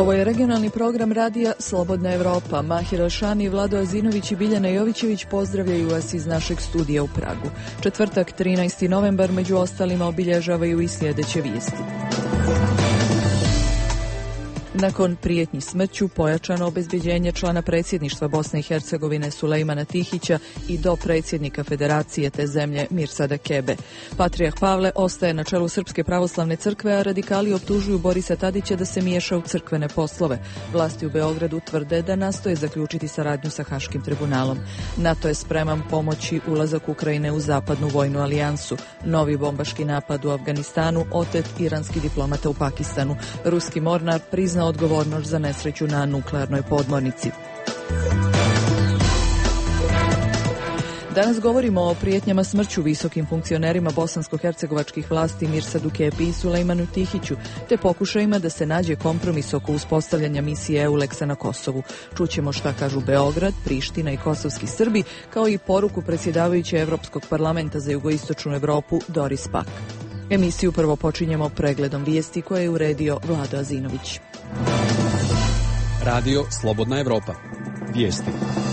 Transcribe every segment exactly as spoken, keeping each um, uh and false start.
Ovo je regionalni program radija Slobodna Evropa. Mahir Alšani, Vlado Azinović i Biljana Jovićević pozdravljaju vas iz našeg studija u Pragu. Četvrtak, trinaesti novembar, među ostalima obilježavaju i sljedeće vijesti. Nakon prijetnji smrću, pojačano obezbeđenje člana predsjedništva Bosne i Hercegovine Sulejmana Tihića i do predsjednika Federacije te zemlje Mirsada Kebe. Patrijarh Pavle ostaje na čelu Srpske pravoslavne crkve, a radikali optužuju Borisa Tadića da se miješa u crkvene poslove. Vlasti u Beogradu tvrde da nastoje zaključiti saradnju sa Haškim tribunalom. NATO je spreman pomoći ulazak Ukrajine u zapadnu vojnu alijansu. Novi bombaški napad u Afganistanu, otet iranski diplomata u Pakistanu. Ruski mornar priznao odgovornost za nesreću na nuklearnoj podmornici. Danas govorimo o prijetnjama smrću visokim funkcionerima bosansko-hercegovačkih vlasti Mirsadu Kebi i Sulejmanu Tihiću, te pokušajima da se nađe kompromis oko uspostavljanja misije EULEX-a na Kosovu. Čućemo šta kažu Beograd, Priština i kosovski Srbi, kao i poruku predsjedavajuće Evropskog parlamenta za jugoistočnu Evropu Doris Pack. Emisiju prvo počinjemo pregledom vijesti koje je uredio Vlado Azinović. Radio Slobodna Evropa. Vijesti.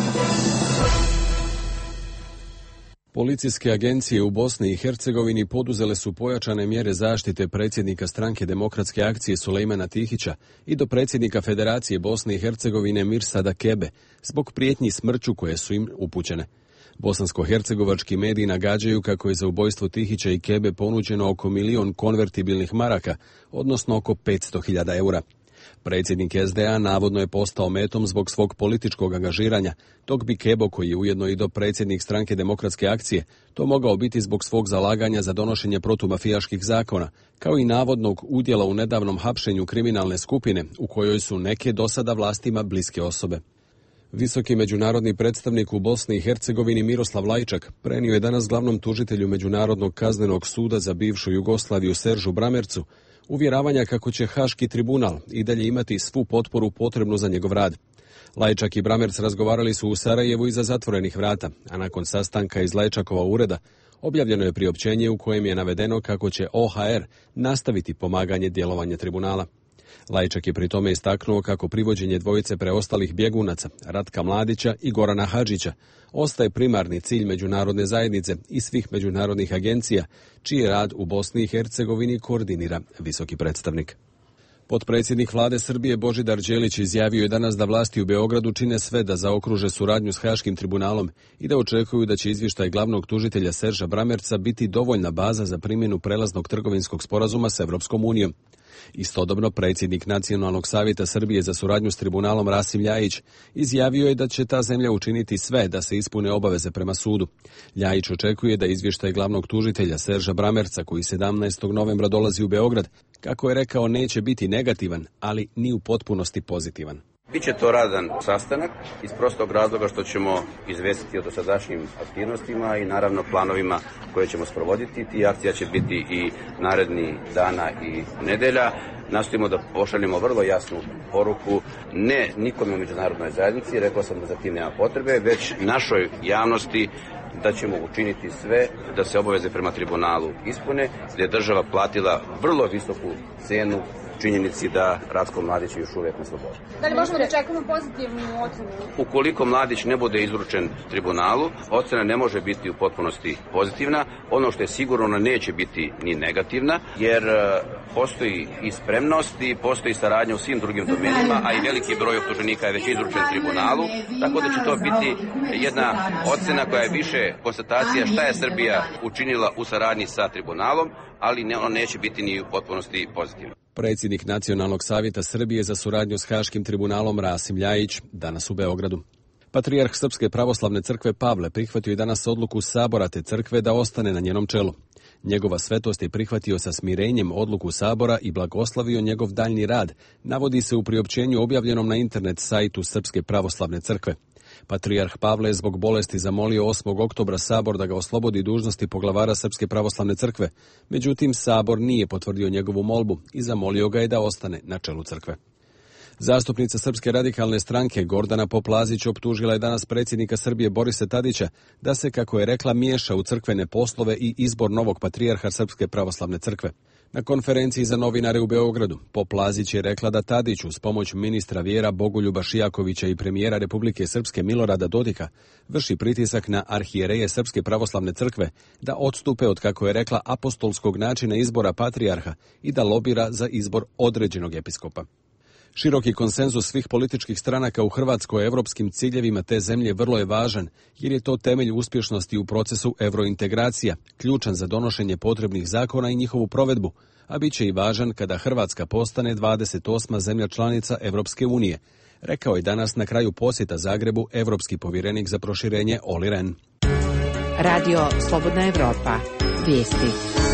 Policijske agencije u Bosni i Hercegovini poduzele su pojačane mjere zaštite predsjednika stranke Demokratske akcije Sulejmana Tihića i do predsjednika Federacije Bosne i Hercegovine Mirsada Kebe zbog prijetnji smrću koje su im upućene. Bosansko-hercegovački mediji nagađaju kako je za ubojstvo Tihića i Kebe ponuđeno oko milion konvertibilnih maraka, odnosno oko petsto hiljada eura. Predsjednik S D A navodno je postao metom zbog svog političkog angažiranja, dok bi Kebo, koji je ujedno i dopredsjednik stranke Demokratske akcije, to mogao biti zbog svog zalaganja za donošenje protumafijaških zakona, kao i navodnog udjela u nedavnom hapšenju kriminalne skupine, u kojoj su neke dosada vlastima bliske osobe. Visoki međunarodni predstavnik u Bosni i Hercegovini Miroslav Lajčak prenio je danas glavnom tužitelju Međunarodnog kaznenog suda za bivšu Jugoslaviju Seržu Bramercu uvjeravanja kako će Haški tribunal i dalje imati svu potporu potrebnu za njegov rad. Lajčak i Bramerc razgovarali su u Sarajevu iza zatvorenih vrata, a nakon sastanka iz Lajčakova ureda objavljeno je priopćenje u kojem je navedeno kako će O H R nastaviti pomaganje djelovanja tribunala. Lajčak je pri tome istaknuo kako privođenje dvojice preostalih bjegunaca, Ratka Mladića i Gorana Hadžića, ostaje primarni cilj međunarodne zajednice i svih međunarodnih agencija, čiji rad u Bosni i Hercegovini koordinira visoki predstavnik. Potpredsjednik vlade Srbije Božidar Đelić izjavio je danas da vlasti u Beogradu čine sve da zaokruže suradnju s Haškim tribunalom i da očekuju da će izvještaj glavnog tužitelja Serža Bramerca biti dovoljna baza za primjenu prelaznog trgovinskog sporazuma s Evropskom unijom. Istodobno, predsjednik Nacionalnog savjeta Srbije za suradnju s tribunalom Rasim Ljajić izjavio je da će ta zemlja učiniti sve da se ispune obaveze prema sudu. Ljajić očekuje da izvještaj glavnog tužitelja Serža Bramerca, koji sedamnaestog novembra dolazi u Beograd, kako je rekao, neće biti negativan, ali ni u potpunosti pozitivan. Biće to radan sastanak iz prostog razloga što ćemo izvestiti o dosadašnjim aktivnostima i naravno planovima koje ćemo sprovoditi. Ti akcija će biti i naredni dana i nedelja. Nastojimo da pošaljemo vrlo jasnu poruku, ne nikome u međunarodnoj zajednici, rekao sam da za tim nema potrebe, već našoj javnosti da ćemo učiniti sve da se obaveze prema tribunalu ispune, gdje je država platila vrlo visoku cenu činjenici da Ratko Mladić je još uvijek na slobodi. Da li možemo da čekamo pozitivnu ocenu? Ukoliko Mladić ne bude izručen tribunalu, ocena ne može biti u potpunosti pozitivna. Ono što je sigurno neće biti ni negativna, jer postoji i spremnost i postoji saradnja u svim drugim domenima, a i veliki broj optuženika je već izručen tribunalu, tako da će to biti jedna ocena koja je više konstatacija šta je Srbija učinila u saradnji sa tribunalom, ali ne, ono neće biti ni u potpunosti pozitivno. Predsjednik Nacionalnog savjeta Srbije za suradnju s Haškim tribunalom Rasim Ljajić danas u Beogradu. Patrijarh Srpske pravoslavne crkve Pavle prihvatio je danas odluku Sabora te crkve da ostane na njenom čelu. Njegova svetost je prihvatio sa smirenjem odluku Sabora i blagoslavio njegov daljnji rad, navodi se u priopćenju objavljenom na internet sajtu Srpske pravoslavne crkve. Patrijarh Pavle je zbog bolesti zamolio osmog oktobra Sabor da ga oslobodi dužnosti poglavara Srpske pravoslavne crkve, međutim Sabor nije potvrdio njegovu molbu i zamolio ga je da ostane na čelu crkve. Zastupnica Srpske radikalne stranke Gordana Poplazić optužila je danas predsjednika Srbije Borisa Tadića da se, kako je rekla, miješa u crkvene poslove i izbor novog patrijarha Srpske pravoslavne crkve. Na konferenciji za novinare u Beogradu, Pop Lazić je rekla da Tadić uz pomoć ministra vjera Bogoljuba Šijakovića i premijera Republike Srpske Milorada Dodika vrši pritisak na arhijereje Srpske pravoslavne crkve da odstupe od, kako je rekla, apostolskog načina izbora patrijarha i da lobira za izbor određenog episkopa. Široki konsenzus svih političkih stranaka u Hrvatskoj evropskim ciljevima te zemlje vrlo je važan, jer je to temelj uspješnosti u procesu evrointegracija, ključan za donošenje potrebnih zakona i njihovu provedbu, a bit će i važan kada Hrvatska postane dvadeset osma zemlja članica Evropske unije, rekao je danas na kraju posjeta Zagrebu evropski povjerenik za proširenje Olli Rehn. Radio Slobodna Evropa. Vijesti.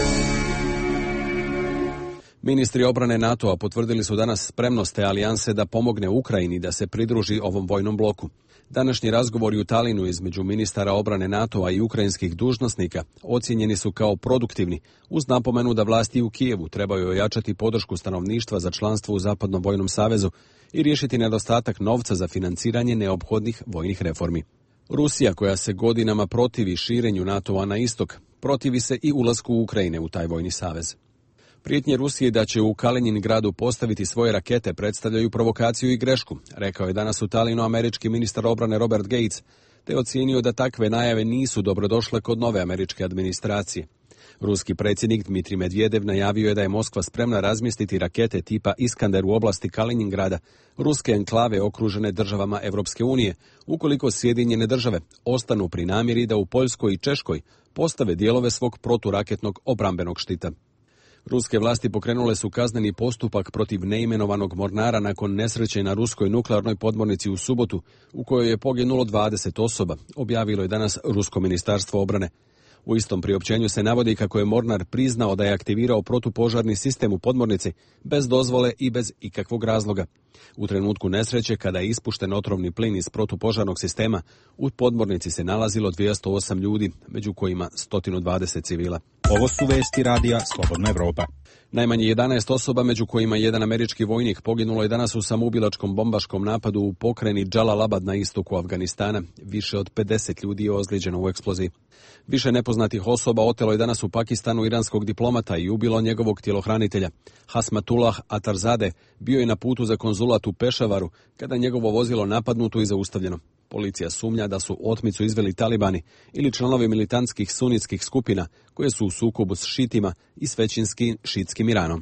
Ministri obrane NATO-a potvrdili su danas spremnost te alijanse da pomogne Ukrajini da se pridruži ovom vojnom bloku. Današnji razgovori u Talinu između ministara obrane NATO-a i ukrajinskih dužnosnika ocijenjeni su kao produktivni, uz napomenu da vlasti u Kijevu trebaju ojačati podršku stanovništva za članstvo u Zapadnom vojnom savezu i riješiti nedostatak novca za financiranje neophodnih vojnih reformi. Rusija, koja se godinama protivi širenju NATO-a na istok, protivi se i ulasku Ukrajine u taj vojni savez. Prijetnje Rusije da će u Kaliningradu postaviti svoje rakete predstavljaju provokaciju i grešku, rekao je danas u Talinu američki ministar obrane Robert Gates, te ocijenio da takve najave nisu dobrodošle kod nove američke administracije. Ruski predsjednik Dmitrij Medvedev najavio je da je Moskva spremna razmjestiti rakete tipa Iskander u oblasti Kaliningrada, ruske enklave okružene državama Evropske unije, ukoliko Sjedinjene države ostanu pri namjeri da u Poljskoj i Češkoj postave dijelove svog proturaketnog obrambenog štita. Ruske vlasti pokrenule su kazneni postupak protiv neimenovanog mornara nakon nesreće na ruskoj nuklearnoj podmornici u subotu, u kojoj je poginulo dvadeset osoba, objavilo je danas Rusko ministarstvo obrane. U istom priopćenju se navodi kako je mornar priznao da je aktivirao protupožarni sistem u podmornici bez dozvole i bez ikakvog razloga. U trenutku nesreće, kada je ispušten otrovni plin iz protupožarnog sistema, u podmornici se nalazilo dvjesto osam ljudi, među kojima sto dvadeset civila. Ovo su vesti radija Slobodna Evropa. Najmanje jedanaest osoba, među kojima jedan američki vojnik, poginulo je danas u samoubilačkom bombaškom napadu u pokrajini Džalalabad na istoku Afganistana. Više od pedeset ljudi je ozlijeđeno u eksploziji. Više nepoznatih osoba otelo je danas u Pakistanu iranskog diplomata i ubilo njegovog tjelohranitelja. Hasmatullah Atarzade bio je na putu za konzulat u Pešavaru kada njegovo vozilo napadnuto i zaustavljeno. Policija sumnja da su otmicu izveli talibani ili članovi militantskih sunitskih skupina koje su u sukobu s šitima i s većinskim šitskim Iranom.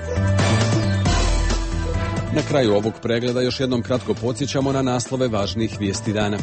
Na kraju ovog pregleda još jednom kratko podsjećamo na naslove važnih vijesti dana.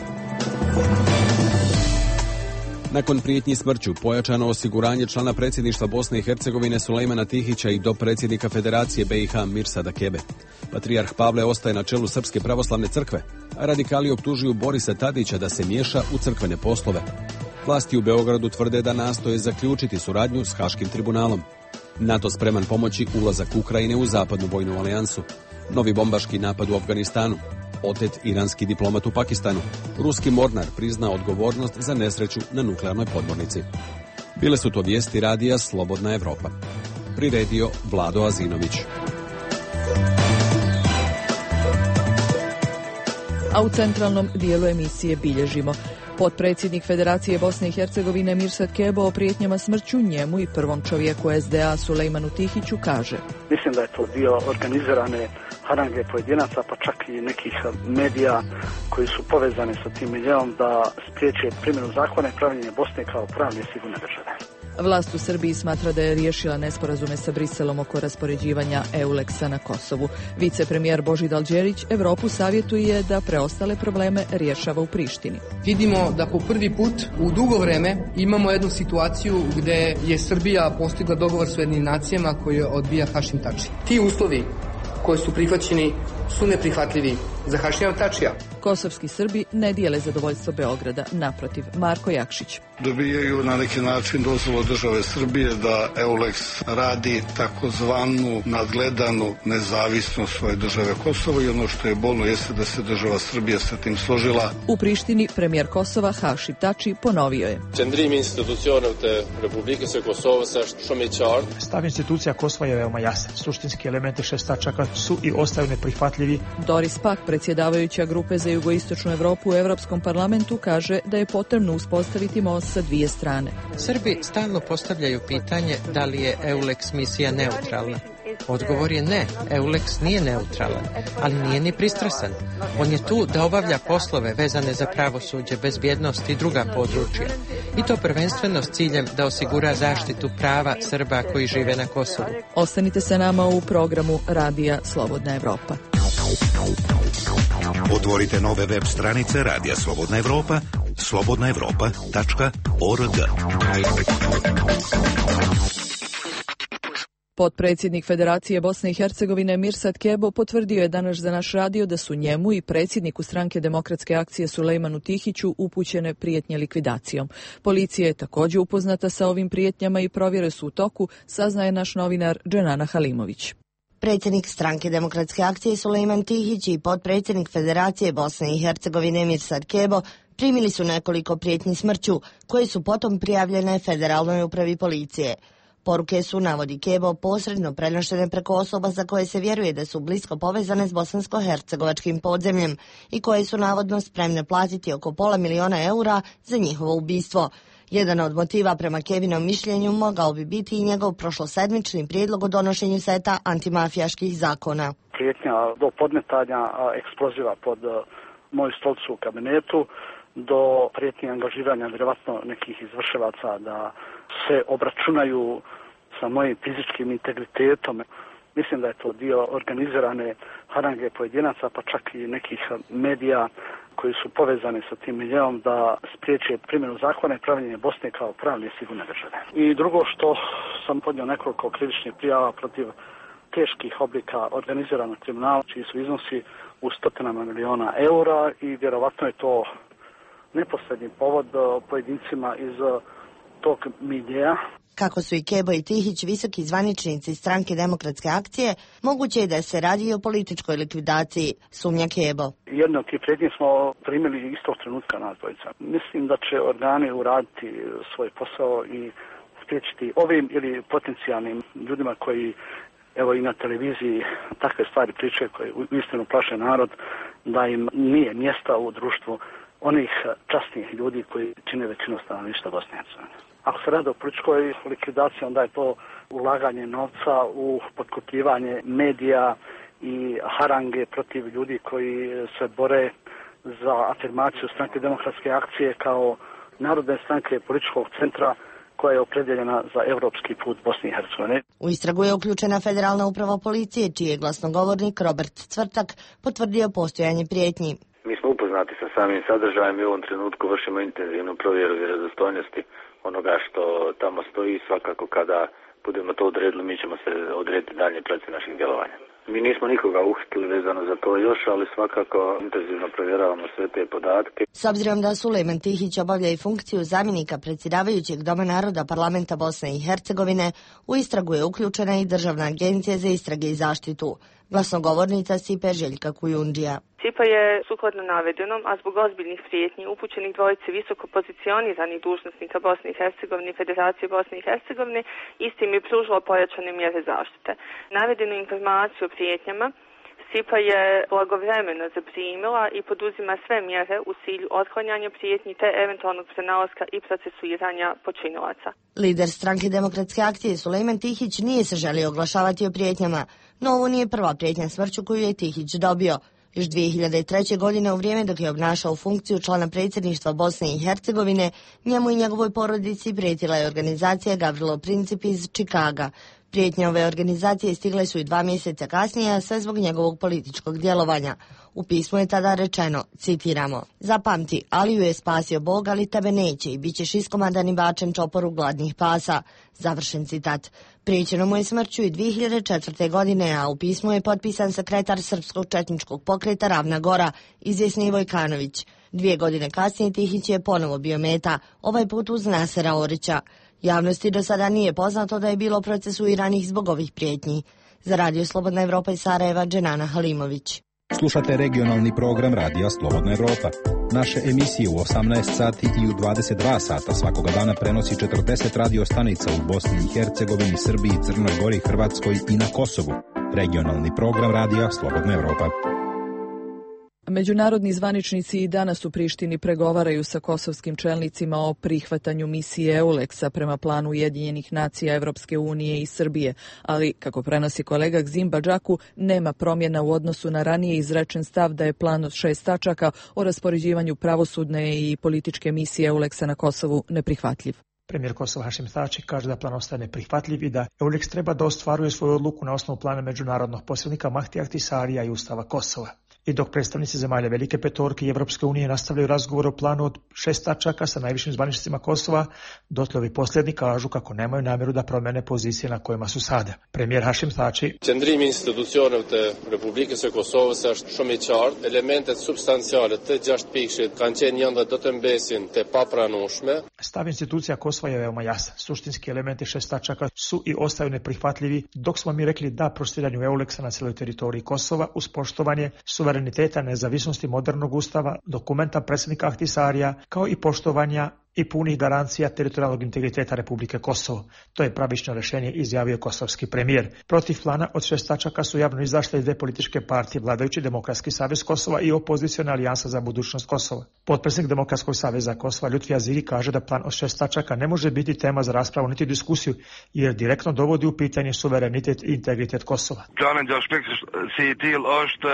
Nakon prijetnji smrću, pojačano osiguranje člana predsjedništva Bosne i Hercegovine Sulejmana Tihića i dopredsjednika Federacije B i H Mirsada Kebe. Patrijarh Pavle ostaje na čelu Srpske pravoslavne crkve, a radikali optužuju Borisa Tadića da se miješa u crkvene poslove. Vlasti u Beogradu tvrde da nastoje zaključiti suradnju s Haškim tribunalom. NATO spreman pomoći ulazak Ukrajine u zapadnu vojnu alijansu. Novi bombaški napad u Afganistanu. Otet iranski diplomat u Pakistanu. Ruski mornar prizna odgovornost za nesreću na nuklearnoj podmornici. Bile su to vijesti radija Slobodna Evropa. Priredio Vlado Azinović. A u centralnom dijelu emisije bilježimo. Potpredsjednik Federacije Bosne i Hercegovine Mirsad Kebo o prijetnjama smrću njemu i prvom čovjeku es de a Sulejmanu Tihiću kaže: Mislim da je to dio organizirane harange pojedinaca, pa čak i nekih medija koji su povezani sa tim miljenom da spriječe primjenu zakona i pravljenje Bosne kao pravne i sigurne države. Vlast u Srbiji smatra da je riješila nesporazume sa Briselom oko raspoređivanja EULEX-a na Kosovu. Vicepremijer Božidar Đelić Evropu savjetuje da preostale probleme rješava u Prištini. Vidimo da po prvi put u dugo vreme imamo jednu situaciju gdje je Srbija postigla dogovor s Ujedinjenim nacijama koji odbija Hašim Tači. Ti uslovi koji su prihvaćeni su neprihvatljivi za Hašima Tačija. Kosovski Srbi ne dijele zadovoljstvo Beograda, naprotiv. Marko Jakšić. Dobijaju na neki način dozvolu države Srbije da EULEX radi takozvanu nadgledanu nezavisnost svoje države Kosovo i ono što je bolno jeste da se država Srbija sa tim složila. U Prištini premijer Kosova Hašim Tači ponovio je: Qëndrimi institucionev të Republikës së Kosovës është shumë i qartë. Stav institucija Kosova je veoma jasan. Suštinski elementi šest tačaka su i ostaju neprihvatljivi prihvatljivi. Doris Pack, predsjedavajuća grupe za jugoistočnu Europu u Europskom parlamentu, kaže da je potrebno uspostaviti most sa dvije strane. Srbi stalno postavljaju pitanje da li je EULEX misija neutralna. Odgovor je ne, EULEX nije neutralan, ali nije ni pristrasan. On je tu da obavlja poslove vezane za pravosuđe, bezbjednost i druga područja. I to prvenstveno s ciljem da osigura zaštitu prava Srba koji žive na Kosovu. Ostanite sa nama u programu Radija Slobodna Evropa. Otvorite nove web stranice Radija Slobodna Evropa, slobodna evropa tačka org. Potpredsjednik Federacije Bosne i Hercegovine Mirsad Kebo potvrdio je danas za naš radio da su njemu i predsjedniku Stranke demokratske akcije Sulejmanu Tihiću upućene prijetnje likvidacijom. Policija je također upoznata sa ovim prijetnjama i provjere su u toku, saznaje naš novinar Dženana Halimović. Predsjednik Stranke demokratske akcije Sulejman Tihić i potpredsjednik Federacije Bosne i Hercegovine Mirsad Kebo primili su nekoliko prijetnji smrću, koje su potom prijavljene Federalnoj upravi policije. Poruke su, navodi Kebo, posredno prenošene preko osoba za koje se vjeruje da su blisko povezane s bosansko-hercegovačkim podzemljem i koje su navodno spremne platiti oko pola miliona eura za njihovo ubistvo. Jedan od motiva prema Kevinom mišljenju mogao bi biti i njegov prošlosedmični prijedlog o donošenju seta antimafijaških zakona. Prijetnja do podmetanja eksploziva pod moju stolicu u kabinetu, do prijetnje angažiranja vjerovatno nekih izvršilaca da se obračunaju sa mojim fizičkim integritetom. Mislim da je to dio organizirane harange pojedinaca, pa čak i nekih medija koji su povezani sa tim miljeom da spriječe primjenu zakona i pravljenje Bosne kao pravne i sigurne države. I drugo, što sam podnio nekoliko krivičnih prijava protiv teških oblika organiziranog kriminala, čiji su iznosi u stotinama miliona eura i vjerovatno je to neposredni povod pojedincima iz tog miljeja. Kako su i Kebo i Tihić visoki zvaničnici Stranke demokratske akcije, moguće je da se radi o političkoj likvidaciji, sumnja Kebo. Jedno od tih prijetnji smo primili istog trenutka nas dvojica. Mislim da će organi uraditi svoj posao i spriječiti ovim ili potencijalnim ljudima koji evo i na televiziji takve stvari pričaju koje uistinu plaše narod, da im nije mjesta u društvu onih časnih ljudi koji čine većinu stanovništva Bosne i Hercegovine. Ako se radi o političkoj likvidaciji, onda je to ulaganje novca u potkupljivanje medija i harange protiv ljudi koji se bore za afirmaciju Stranke demokratske akcije kao narodne stranke političkog centra koja je opredjeljena za evropski put Bosne i Hercegovine. U istragu je uključena Federalna uprava policije, čiji je glasnogovornik Robert Cvrtak potvrdio postojanje prijetnji. Mi smo upoznati sa samim sadržajem i u ovom trenutku vršimo intenzivnu provjeru vjerodostojnosti onoga što tamo stoji. Svakako kada budemo to odredili, mi ćemo se odrediti dalje pravce naših djelovanja. Mi nismo nikoga uhitili vezano za to još, ali svakako intenzivno provjeravamo sve te podatke. S obzirom da Sulejman Tihić obavlja i funkciju zamjenika predsjedavajućeg Doma naroda Parlamenta Bosne i Hercegovine, u istragu je uključena i Državna agencija za istrage i zaštitu. Glasnogovornica Sipe Željka Kujundžija. Sipa je sukladno navedenom, a zbog ozbiljnih prijetnji upućenih dvojice visoko pozicioniranih dužnosnika Bosne i Hercegovine i Federacije Bosne i Hercegovine, istim je pružila pojačane mjere zaštite. Navedenu informaciju o prijetnjama Sipa je blagovremeno zaprimila i poduzima sve mjere u cilju otklanjanja prijetnji te eventualnog prenalaska i procesuiranja počinilaca. Lider Stranke demokratske akcije Sulejman Tihić nije se želio oglašavati o prijetnjama, no ovo nije prva prijetnja smrću koju je Tihić dobio. Još dvije hiljade treće. godine u vrijeme dok je obnašao funkciju člana predsjedništva Bosne i Hercegovine, njemu i njegovoj porodici prijetila je organizacija Gavrilo Princip iz Čikaga. Prijetnje ove organizacije stigle su i dva mjeseca kasnije, a sve zbog njegovog političkog djelovanja. U pismu je tada rečeno, citiramo, zapamti, Aliju je spasio Bog, ali tebe neće i bit ćeš iskomadan i bačen čoporu gladnih pasa. Završen citat. Prijećeno mu je smrću i dvije hiljade četvrte. godine, a u pismu je potpisan sekretar Srpskog četničkog pokreta Ravna Gora, izvjesni Vojkanović. Dvije godine kasnije Tihić je ponovo bio meta, ovaj put uz Nasera Orića. Javnosti do sada nije poznato da je bilo procesuiranih zbog ovih prijetnji. Za Radio Slobodna Evropa iz Sarajeva, Dženana Halimović. Slušate regionalni program Radija Slobodna Evropa. Naše emisije u osamnaest sati i u dvadeset dva sata svakoga dana prenosi četrdeset radio stanica u Bosni i Hercegovini, Srbiji, Crnoj Gori, Hrvatskoj i na Kosovu. regionalni program radija Slobodna Evropa. Međunarodni zvaničnici i danas u Prištini pregovaraju sa kosovskim čelnicima o prihvatanju misije EULEX-a prema planu Ujedinjenih nacija Evropske unije i Srbije, ali, kako prenosi kolega Gzim Badžaku, nema promjena u odnosu na ranije izrečen stav da je plan od šest tačaka o raspoređivanju pravosudne i političke misije EULEX-a na Kosovu neprihvatljiv. Premijer Kosova Hašim Tači kaže da plan ostaje neprihvatljiv i da EULEX treba da ostvaruje svoju odluku na osnovu plana međunarodnog posrednika Mahti Ahtisarija i Ustava Kosova. I dok predstavnici zemalja Velike petorke i Evropske unije nastavljaju razgovor o planu od šest tačaka sa najvišim zvaničnicima Kosova, dotle ovi posljednji kažu kako nemaju namjeru da promene pozicije na kojima su sada. Premijer Hašim Tači: Qëndrimi institucioneve të Republikës së Kosovës është shumë i qartë. Elementet substanciale të gjashtë pikëshit kanë qenë janë dhe do të mbesin të papranueshme. Stav institucija Kosova je veoma jasan. Suštinski elementi šest tačaka su i ostaju neprihvatljivi, dok smo mi rekli da prostiranju EULEX-a na cijeloj teritoriji Kosova uz poštovanje suvereniteta, nezavisnosti modernog ustava, dokumenta predsjednika Ahtisarija, kao i poštovanja i punih garancija teritorijalnog integriteta Republike Kosovo. To je pravično rješenje, izjavio kosovski premijer. Protiv plana od šest tačaka su javno izašle dvije političke partije, vladajući Demokratski savez Kosova i opoziciona alijansa za budućnost Kosova. Potpredsjednik Demokratskog saveza Kosova Lutfi Aziri kaže da plan od šest tačaka ne može biti tema za raspravu niti diskusiju, jer direktno dovodi u pitanje suverenitet i integritet Kosova. Planin që shpik si i tillë është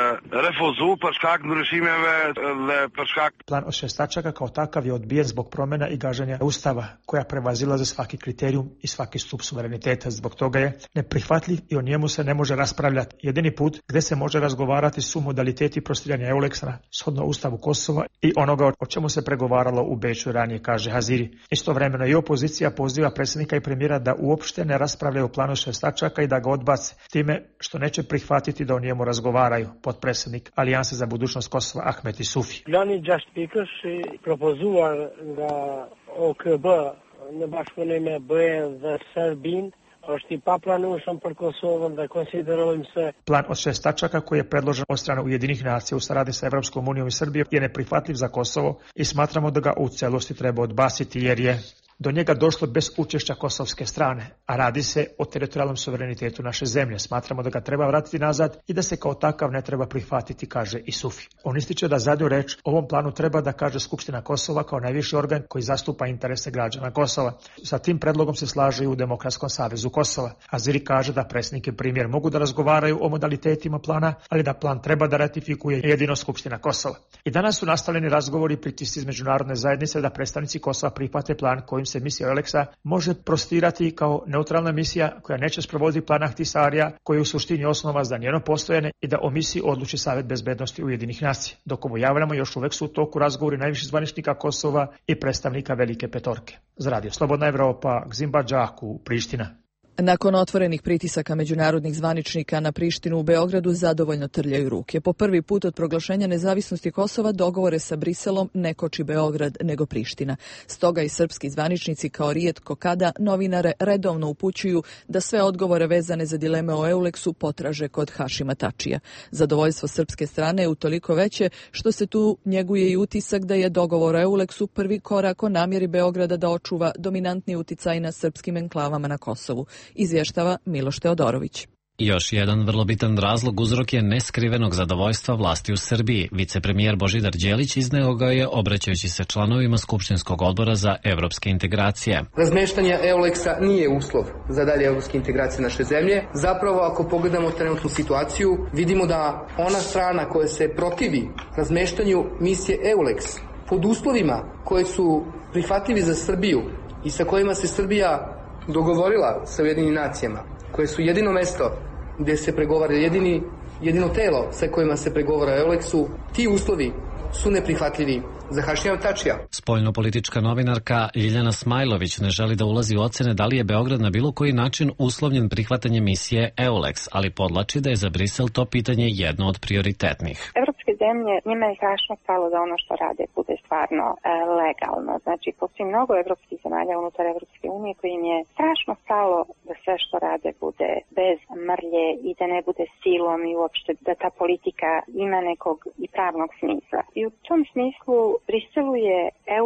refuzu për shkak ndryshimeve dhe për shkak. Plan od šest tačaka kao takav je odbijen zbog promjena i gaženja Ustava, koja prevazilaze svaki kriterijum i svaki stup suvereniteta. Zbog toga je neprihvatljiv i o njemu se ne može raspravljati. Jedini put gdje se može razgovarati su modaliteti prostiranja EULEX-a shodno Ustavu Kosova i onoga o čemu se pregovaralo u Beču ranije, kaže Haziri. Istovremeno i opozicija poziva predsjednika i premijera da uopšte ne raspravljaju o planu šest tačaka i da ga odbace, time što neće prihvatiti da o njemu razgovaraju. Potpredsjednik Alijanse za budućnost Kosova Ahmet Isufi. Plani gjashtë pikësh i propozuar nga O K B në bashkëpunim me B E dhe Serbinë është i paplanueshëm për Kosovën dhe konsiderojmë se plan od šest tačaka koji je predložen od strane Ujedinjenih nacija u saradnji sa Evropskom unijom i Srbijom je neprihvatljiv za Kosovo i smatramo da ga u celosti treba odbaciti jer je do njega došlo bez učešća kosovske strane, a radi se o teritorijalnom suverenitetu naše zemlje. Smatramo da ga treba vratiti nazad i da se kao takav ne treba prihvatiti, kaže Isufi. On ističe da zadnju reč ovom planu treba da kaže Skupština Kosova kao najviši organ koji zastupa interese građana Kosova. Sa tim predlogom se slaže i u Demokratskom savezu Kosova. Aziri kaže da predsjednik i premijer mogu da razgovaraju o modalitetima plana, ali da plan treba da ratifikuje jedino Skupština Kosova. I danas su nastavljeni razgovori i pritisci iz međunarodne zajednice da predstavnici Kosova prihvate plan kojim se misija EULEX-a može prostirati kao neutralna misija koja neće sprovoditi plan Ahtisarija, koji je u suštini osnova za njeno postojanje, i da o misiji odluči Savet bezbednosti Ujedinjenih nacija. Dok ovo javljamo, još uvek su u toku razgovori najviših zvaničnika Kosova i predstavnika Velike petorke. Za Radio Slobodna Evropa, Gzim Badžaku, Priština. Nakon otvorenih pritisaka međunarodnih zvaničnika na Prištinu, u Beogradu zadovoljno trljaju ruke. Po prvi put od proglašenja nezavisnosti Kosova dogovore sa Briselom ne koči Beograd nego Priština. Stoga i srpski zvaničnici kao rijetko kada novinare redovno upućuju da sve odgovore vezane za dileme o EULEX-u potraže kod Hašima Tačija. Zadovoljstvo srpske strane je utoliko veće što se tu njeguje i utisak da je dogovor o EULEX-u prvi korak o namjeri Beograda da očuva dominantni uticaj na srpskim enklavama na Kosovu, izvještava Miloš Teodorović. Još jedan vrlo bitan razlog uzrok je neskrivenog zadovoljstva vlasti u Srbiji. Vicepremijer Božidar Đelić izneo ga je obraćajući se članovima Skupštinskog odbora za evropske integracije. Razmeštanje EULEX-a nije uslov za dalje evropske integracije naše zemlje. Zapravo, ako pogledamo trenutnu situaciju, vidimo da ona strana koja se protivi razmeštanju misije EULEX pod uslovima koje su prihvatljivi za Srbiju i sa kojima se Srbija dogovorila sa Ujedinjenim nacijama, koje su jedino mesto gdje se pregovara, jedini, jedino telo sa kojima se pregovara o EULEX-u, ti uslovi su neprihvatljivi za Hašima Tačija. Spoljnopolitička novinarka Ljiljana Smajlović ne želi da ulazi u ocene da li je Beograd na bilo koji način uslovljen prihvatanje misije EULEX, ali podlači da je za Brisel to pitanje jedno od prioritetnih. Evropske zemlje, njima je strašno stalo da ono što rade bude stvarno e, legalno. Znači, postoji mnogo evropskih zemalja unutar Evropske unije koji im je strašno stalo da sve što rade bude bez mrlje i da ne bude silom i uopšte da ta politika ima nekog i pravnog smisla. I u tom smislu Briselu je EULEX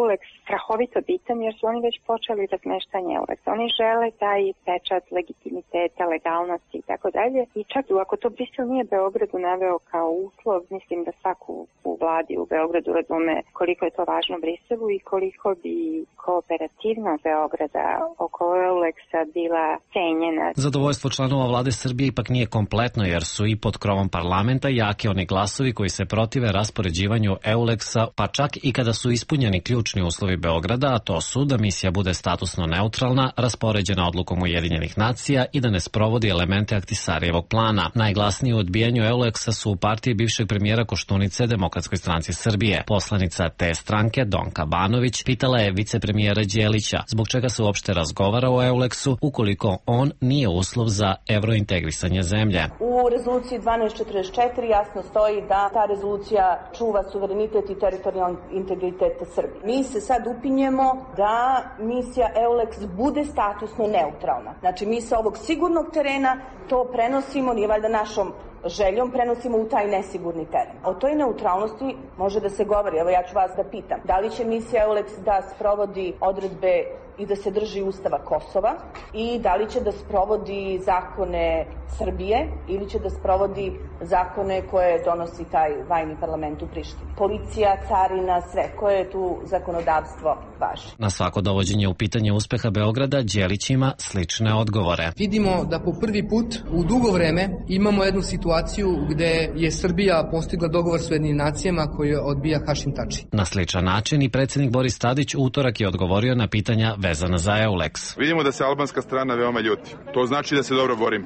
strahovito bitan jer su oni već počeli razmeštanje Euleksa. Oni žele taj pečat legitimiteta, legalnosti i tako dalje. I čak ako to Brisel nije Beogradu naveo kao uslov, mislim da svaku u vladi u Beogradu razume koliko je to važno Briselu i koliko bi kooperativnost Beograda oko Euleksa bila cenjena. Zadovoljstvo članova vlade Srbije ipak nije kompletno jer su i pod krovom parlamenta jaki oni glasovi koji se protive raspoređivanju Euleksa, pa čak i kada su ispunjeni ključni uslovi Beograda, a to su da misija bude statusno neutralna, raspoređena odlukom Ujedinjenih nacija i da ne sprovodi elemente Ahtisarijevog plana. Najglasniji u odbijanju Euleksa su u partiji bivšeg premijera Koštunice Demokratskoj stranci Srbije. Poslanica te stranke Donka Banović pitala je vicepremijera Đelića zbog čega se uopšte razgovara o Euleksu ukoliko on nije uslov za evrointegrisanje zemlje. U rezoluciji dvanaest četrdeset četiri jasno stoji da ta rezolucija čuva suverenitet i teritorijalni integritet Srbije. Mi se sad upinjemo da misija Euleks bude statusno neutralna. Znači mi sa ovog sigurnog terena to prenosimo, nije valjda našom željom, prenosimo u taj nesigurni teren. O toj neutralnosti može da se govori. Evo ja ću vas da pitam. Da li će misija Euleks da sprovodi odredbe i da se drži Ustava Kosova i da li će da sprovodi zakone Srbije ili će da sprovodi zakone koje donosi taj vajni parlament u Prištini. Policija, carina, sve. Koje je tu zakonodavstvo važe? Na svako dovođenje u pitanje uspeha Beograda Đelić ima slične odgovore. Vidimo da po prvi put u dugo vreme imamo jednu situaciju gde je Srbija postigla dogovor s Ujedinjenim nacijama koji odbija Hašim Tači. Na sličan način i predsjednik Boris Tadić utorak je odgovorio na pitanja vezana za Euleks. Vidimo da se albanska strana veoma ljuti. To znači da se dobro borimo.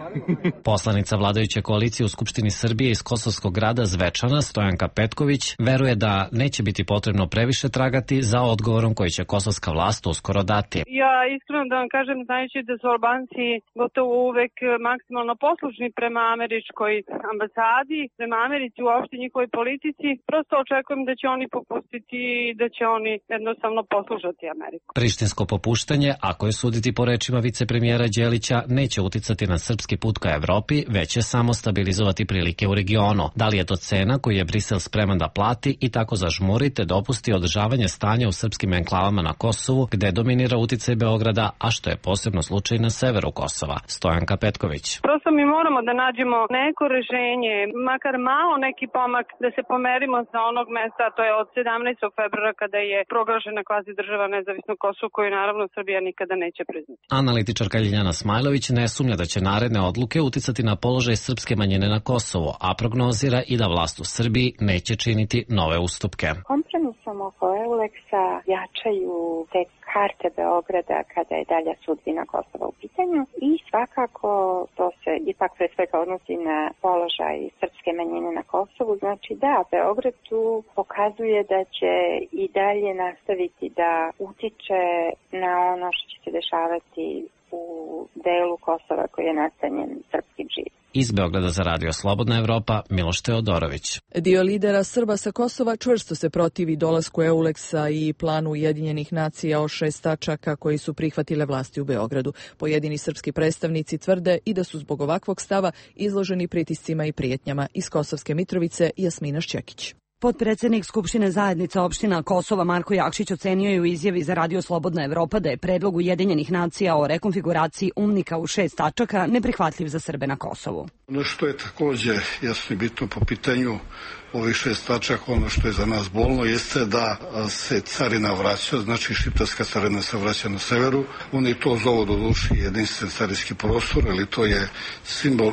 Poslanica vladajuće koalicije u Skupštini Srbije iz Kosovskog grada Zvečana, Stojanka Petković, veruje da neće biti potrebno previše tragati za odgovorom koji će kosovska vlast uskoro dati. Ja iskreno da vam kažem, znajući da su Albanci gotovo uvek maksimalno poslušni prema američkoj ambasadi, prema Americi uopšte njihovoj politici, prosto očekujem da će oni popustiti i da će oni jednostavno poslušati Ameriku. Prištinsko popuštanje, ako je suditi po rečima vicepremijera Đelića, neće uticati na srpski put ka Evropi, već će samo stabilizovati prilike u regionu. Da li je to cena koju je Brisel spreman da plati i tako zažmuri te dopusti održavanje stanja u srpskim enklavama na Kosovu, gde dominira uticaj Beograda, a što je posebno slučaj na severu Kosova? Stojanka Petković. Prosto mi moramo da nađemo neko rešenje, makar malo neki pomak, da se pomerimo sa onog mesta, to je od sedamnaestog februara kada je proglašena kvazi država nezavisno Kosovo, koju naravno Srbija nikada neće priznati. Analičarka Ljiljana Smajlović ne sumnja da će naredne odluke uticati na položaj srpske manjine na Kosovu, a prognozira i da vlast u Srbiji neće činiti nove ustupke. Kompromisom oko Euleksa jačaju te karte Beograda kada je dalja sudbina Kosova u pitanju i svakako to se ipak pre svega odnosi na položaj srpske manjine na Kosovu. Znači da, Beograd tu pokazuje da će i dalje nastaviti da utiče na ono što će se dešavati u delu Kosova koji je nastanjen srpskim živim. Iz Beograda za Radio Slobodna Evropa, Miloš Teodorović. Dio lidera Srba sa Kosova čvrsto se protivi dolasku Euleksa i planu Ujedinjenih nacija o šest tačaka koji su prihvatile vlasti u Beogradu. Pojedini srpski predstavnici tvrde i da su zbog ovakvog stava izloženi pritiscima i prijetnjama. Iz Kosovske Mitrovice, Jasmina Šćekić. Potpredsednik Skupštine zajednica opština Kosova Marko Jakšić ocenio je u izjavi za Radio Slobodna Evropa da je predlog Ujedinjenih nacija o rekonfiguraciji UNMIK-a u šest tačaka neprihvatljiv za Srbe na Kosovu. Ono što je takođe jasno i bitno po pitanju ovih šest tačaka, ono što je za nas bolno, jeste da se carina vraća, znači šiptarska carina se vraća na severu. Oni to zovu do duši jedinstven carinski prostor, ali to je simbol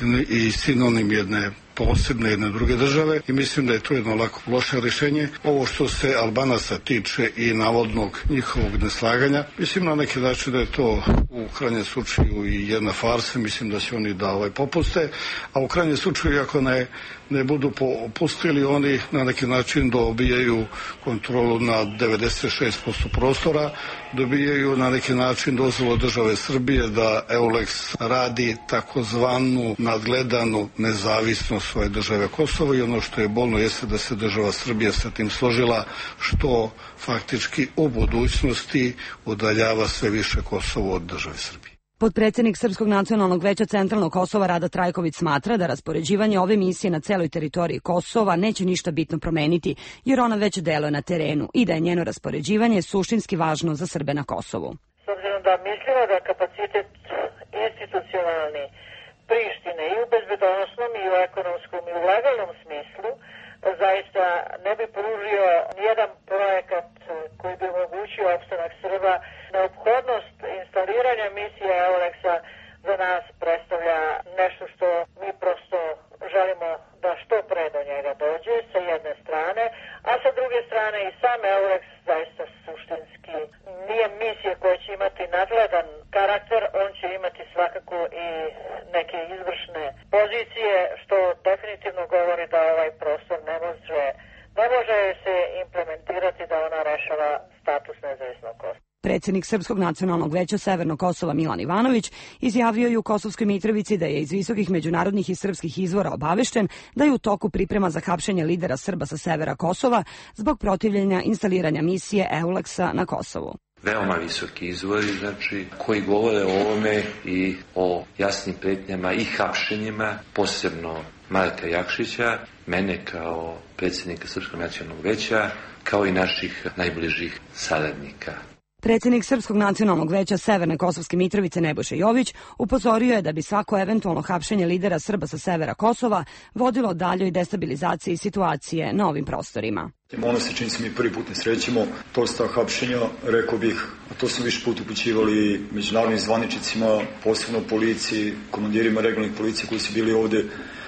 i sinonim jedne posebne jedne druge države i mislim da je to jedno lako loše rješenje. Ovo što se Albanaca tiče i navodnog njihovog neslaganja, mislim na neki način da je to u krajnjem slučaju i jedna farsa, mislim da će oni da ovaj popuste, a u krajnjem slučaju ako ne, ne budu popustili, oni na neki način dobijaju kontrolu na devedeset šest posto prostora, dobijaju na neki način dozvolu države Srbije da Euleks radi takozvanu nadgledanu nezavisnost svoje države Kosovo i ono što je bolno jeste da se država Srbija sa tim složila, što faktički u budućnosti udaljava sve više Kosovo od države Srbije. Potpredsjednik Srpskog nacionalnog veća Centralnog Kosova Rada Trajković smatra da raspoređivanje ove misije na celoj teritoriji Kosova neće ništa bitno promeniti, jer ona već deluje na terenu i da je njeno raspoređivanje suštinski važno za Srbe na Kosovu. S obzirom da mislimo da kapacitet institucionalni Prištine i u bezbedonosnom i u ekonomskom i u legalnom smislu zaista ne bi pružio nijedan projekat koji bi omogućio opstanak Srba. Neophodnost instaliranja misije EULEX-a za nas predstavlja nešto što mi prosto želimo da što pre do njega dođe sa jedne strane, a sa druge strane i sam EULEX zaista suštinski nije misija koja će imati nadgledan karakter, on će imati svakako i neke izvršne pozicije, što definitivno govori da ovaj prostor ne može, ne može se implementirati da ona rešava status nezavisnog Kosova. Predsjednik Srpskog nacionalnog veća Severnog Kosova Milan Ivanović izjavio je u Kosovskoj Mitrovici da je iz visokih međunarodnih i srpskih izvora obavešten da je u toku priprema za hapšenje lidera Srba sa severa Kosova zbog protivljenja instaliranja misije EULEX-a na Kosovu. Veoma visoki izvori, znači, koji govore o ovome i o jasnim pretnjama i hapšenjima, posebno Marka Jakšića, mene kao predsjednika Srpskog nacionalnog veća, kao i naših najbližih saradnika. Predsjednik Srpskog nacionalnog veća Severne Kosovske Mitrovice Nebojša Jović upozorio je da bi svako eventualno hapšenje lidera Srba sa severa Kosova vodilo daljoj destabilizaciji situacije na ovim prostorima. Ono se čini se mi prvi put ne srećemo, to sta hapšenja, rekao bih, a to su više put upućivali međunarodnim zvaničnicima, posebno policiji, komandirima regionalnih policije koji su bili ovde,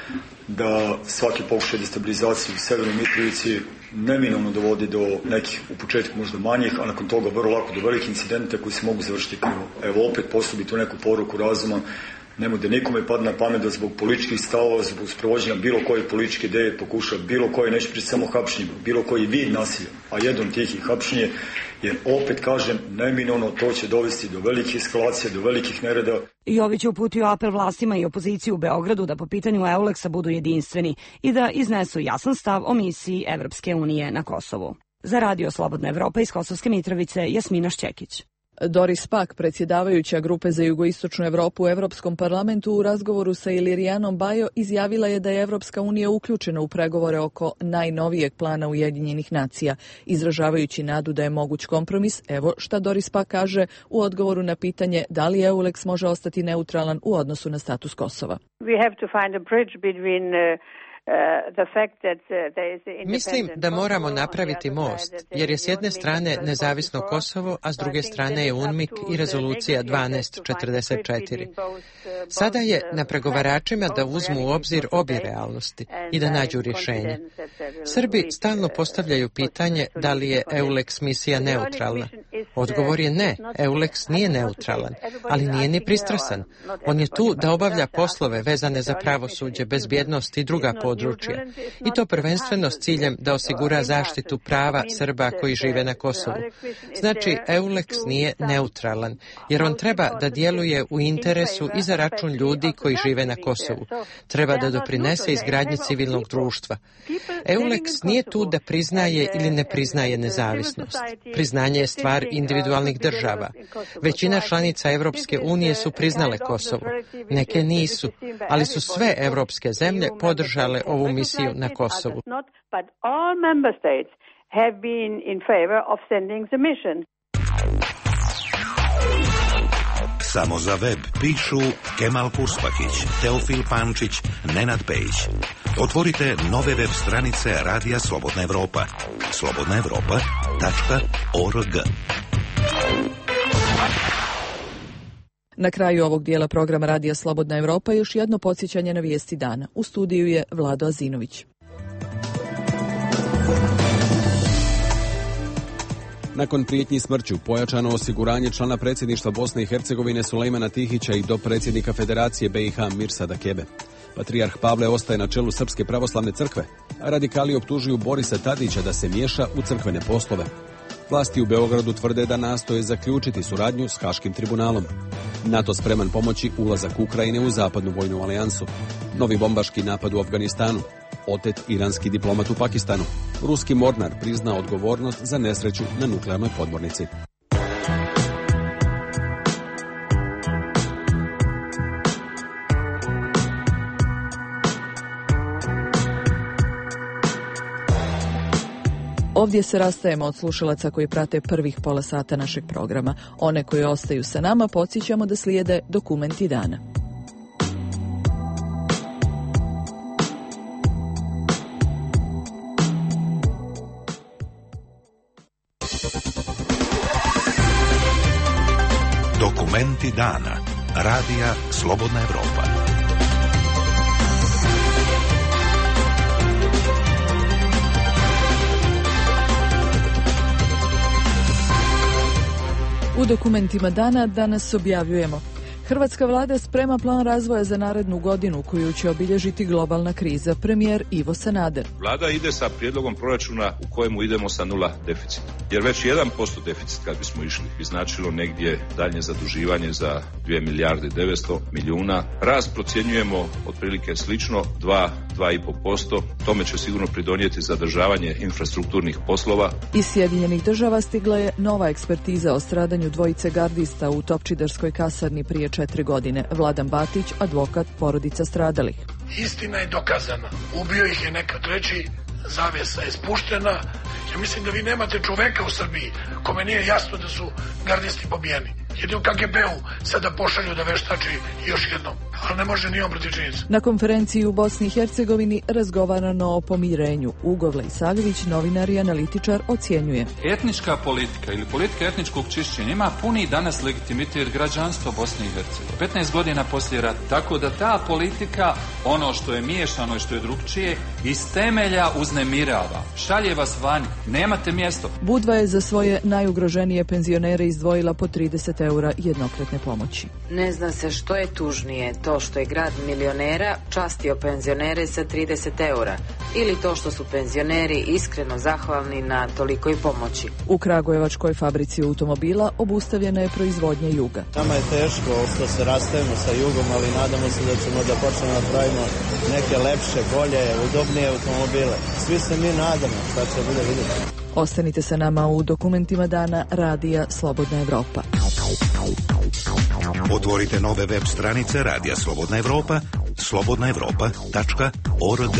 da svaki pokušaj destabilizacije u Severnoj Mitrovici neminovno dovodi do nekih, u početku možda manjih, a nakon toga vrlo lako do velikih incidenta koji se mogu završiti kao, evo opet poslati tu neku poruku razuma, nemoj da nikome padne na pamet da zbog političkih stavova, zbog sprovođenja bilo koje političke ideje pokuša bilo koje, neće pričati samo hapšenje, bilo koji vid nasilja, a jedan tih je hapšenje, jer opet kažem, neminovno to će dovesti do velikih eskalacija, do velikih nereda. Jović je uputio apel vlastima i opoziciji u Beogradu da po pitanju EULEX-a budu jedinstveni i da iznesu jasan stav o misiji Evropske unije na Kosovu. Za Radio Slobodna Evropa iz Kosovske Mitrovice, Jasmina Šćekić. Doris Pack, predsjedavajuća grupe za jugoistočnu Evropu u Evropskom parlamentu, u razgovoru sa Ilirijanom Bajo izjavila je da je Evropska unija uključena u pregovore oko najnovijeg plana Ujedinjenih nacija. Izražavajući nadu da je moguć kompromis, evo šta Doris Pack kaže u odgovoru na pitanje da li EULEX može ostati neutralan u odnosu na status Kosova. We have to find a bridge between uh... Mislim da moramo napraviti most, jer je s jedne strane nezavisno Kosovo, a s druge strane je UNMIK i rezolucija dvanaest četrdeset četiri. Sada je na pregovaračima da uzmu u obzir obje realnosti i da nađu rješenje. Srbi stalno postavljaju pitanje da li je EULEX misija neutralna. Odgovor je ne, EULEX nije neutralan, ali nije ni pristrasan. On je tu da obavlja poslove vezane za pravosuđe, bezbjednost i druga područja. I to prvenstveno s ciljem da osigura zaštitu prava Srba koji žive na Kosovu. Znači, EULEX nije neutralan, jer on treba da djeluje u interesu i za račun ljudi koji žive na Kosovu. Treba da doprinese izgradnji civilnog društva. EULEX nije tu da priznaje ili ne priznaje nezavisnost. Priznanje je stvar individualnih država. Većina članica Evropske unije su priznale Kosovo. Neke nisu, ali su sve evropske zemlje podržale ovu misiju na Kosovu. Samo za web pišu Kemal Purspakić, Teofil Pančić, Nenad Pejić. Otvorite nove web stranice Radija Slobodna Evropa. slobodna evropa tačka org. Na kraju ovog dijela programa Radija Slobodna Evropa još jedno podsjećanje na vijesti dana. U studiju je Vlado Azinović. Nakon prijetnji smrću, pojačano osiguranje člana predsjedništva Bosne i Hercegovine Sulejmana Tihića i dopredsjednika Federacije B i H Mirsada Kebe. Patrijarh Pavle ostaje na čelu Srpske pravoslavne crkve, a radikali optužuju Borisa Tadića da se miješa u crkvene poslove. Vlasti u Beogradu tvrde da nastoje zaključiti suradnju s Haškim tribunalom. NATO spreman pomoći ulazak Ukrajine u zapadnu vojnu alijansu. Novi bombaški napad u Afganistanu. Otet iranski diplomat u Pakistanu. Ruski mornar prizna odgovornost za nesreću na nuklearnoj podmornici. Ovdje se rastajemo od slušalaca koji prate prvih pola sata našeg programa. One koji ostaju sa nama podsjećamo da slijede dokumenti dana. Dokumenti dana. Radija Slobodna Evropa. U dokumentima dana danas objavljujemo: Hrvatska vlada sprema plan razvoja za narednu godinu koju će obilježiti globalna kriza. Premijer Ivo Sanader. Vlada ide sa prijedlogom proračuna u kojemu idemo sa nula deficita. Jer već jedan posto deficit kad bismo išli bi značilo negdje daljnje zaduživanje za dvije milijarde devetsto milijuna. Rast procjenjujemo otprilike slično dva, dva i pol posto. Tome će sigurno pridonijeti zadržavanje infrastrukturnih poslova. Iz Sjedinjenih država stigla je nova ekspertiza o stradanju dvojice gardista u Topčiderskoj kasarni prije četiri godine. Vladan Batić, advokat porodica stradalih. Istina je dokazana. Ubio ih je neka treći, zavjesa je spuštena. Ja mislim da vi nemate čoveka u Srbiji kome nije jasno da su gardisti pobijeni. Jedino K G B-u sada pošalju da veštači još jednom, ali ne može ni on protiv činjenica. Na konferenciji u Bosni i Hercegovini razgovarano o pomirenju. Ugovlej Savljević, novinar i analitičar, ocjenjuje: etnička politika ili politika etničkog čišćenja ima puni danas legitimitet građanstva Bosne i Hercegovine. petnaest godina poslije rata. Tako da ta politika, ono što je miješano i što je drugčije, iz temelja uznemirava. Šalje vas vani. Nemate mjesto. Budva je za svoje najugroženije penzionere izdvojila po trideset eura jednokratne pomoći. Ne zna se što je tužnije, to što je grad milionera častio penzionere sa trideset eura ili to što su penzioneri iskreno zahvalni na tolikoj pomoći. U Kragujevačkoj fabrici automobila obustavljena je proizvodnja Juga. Nama je teško što se rastajemo sa Jugom, ali nadamo se da ćemo da počnemo da pravimo neke lepše, bolje, udobnije automobile. Svi se mi nadamo, šta će bude vidjeti. Ostanite sa nama u dokumentima dana Radija Slobodna Evropa. Otvorite nove web stranice Radija Slobodna Evropa, slobodna evropa tačka org.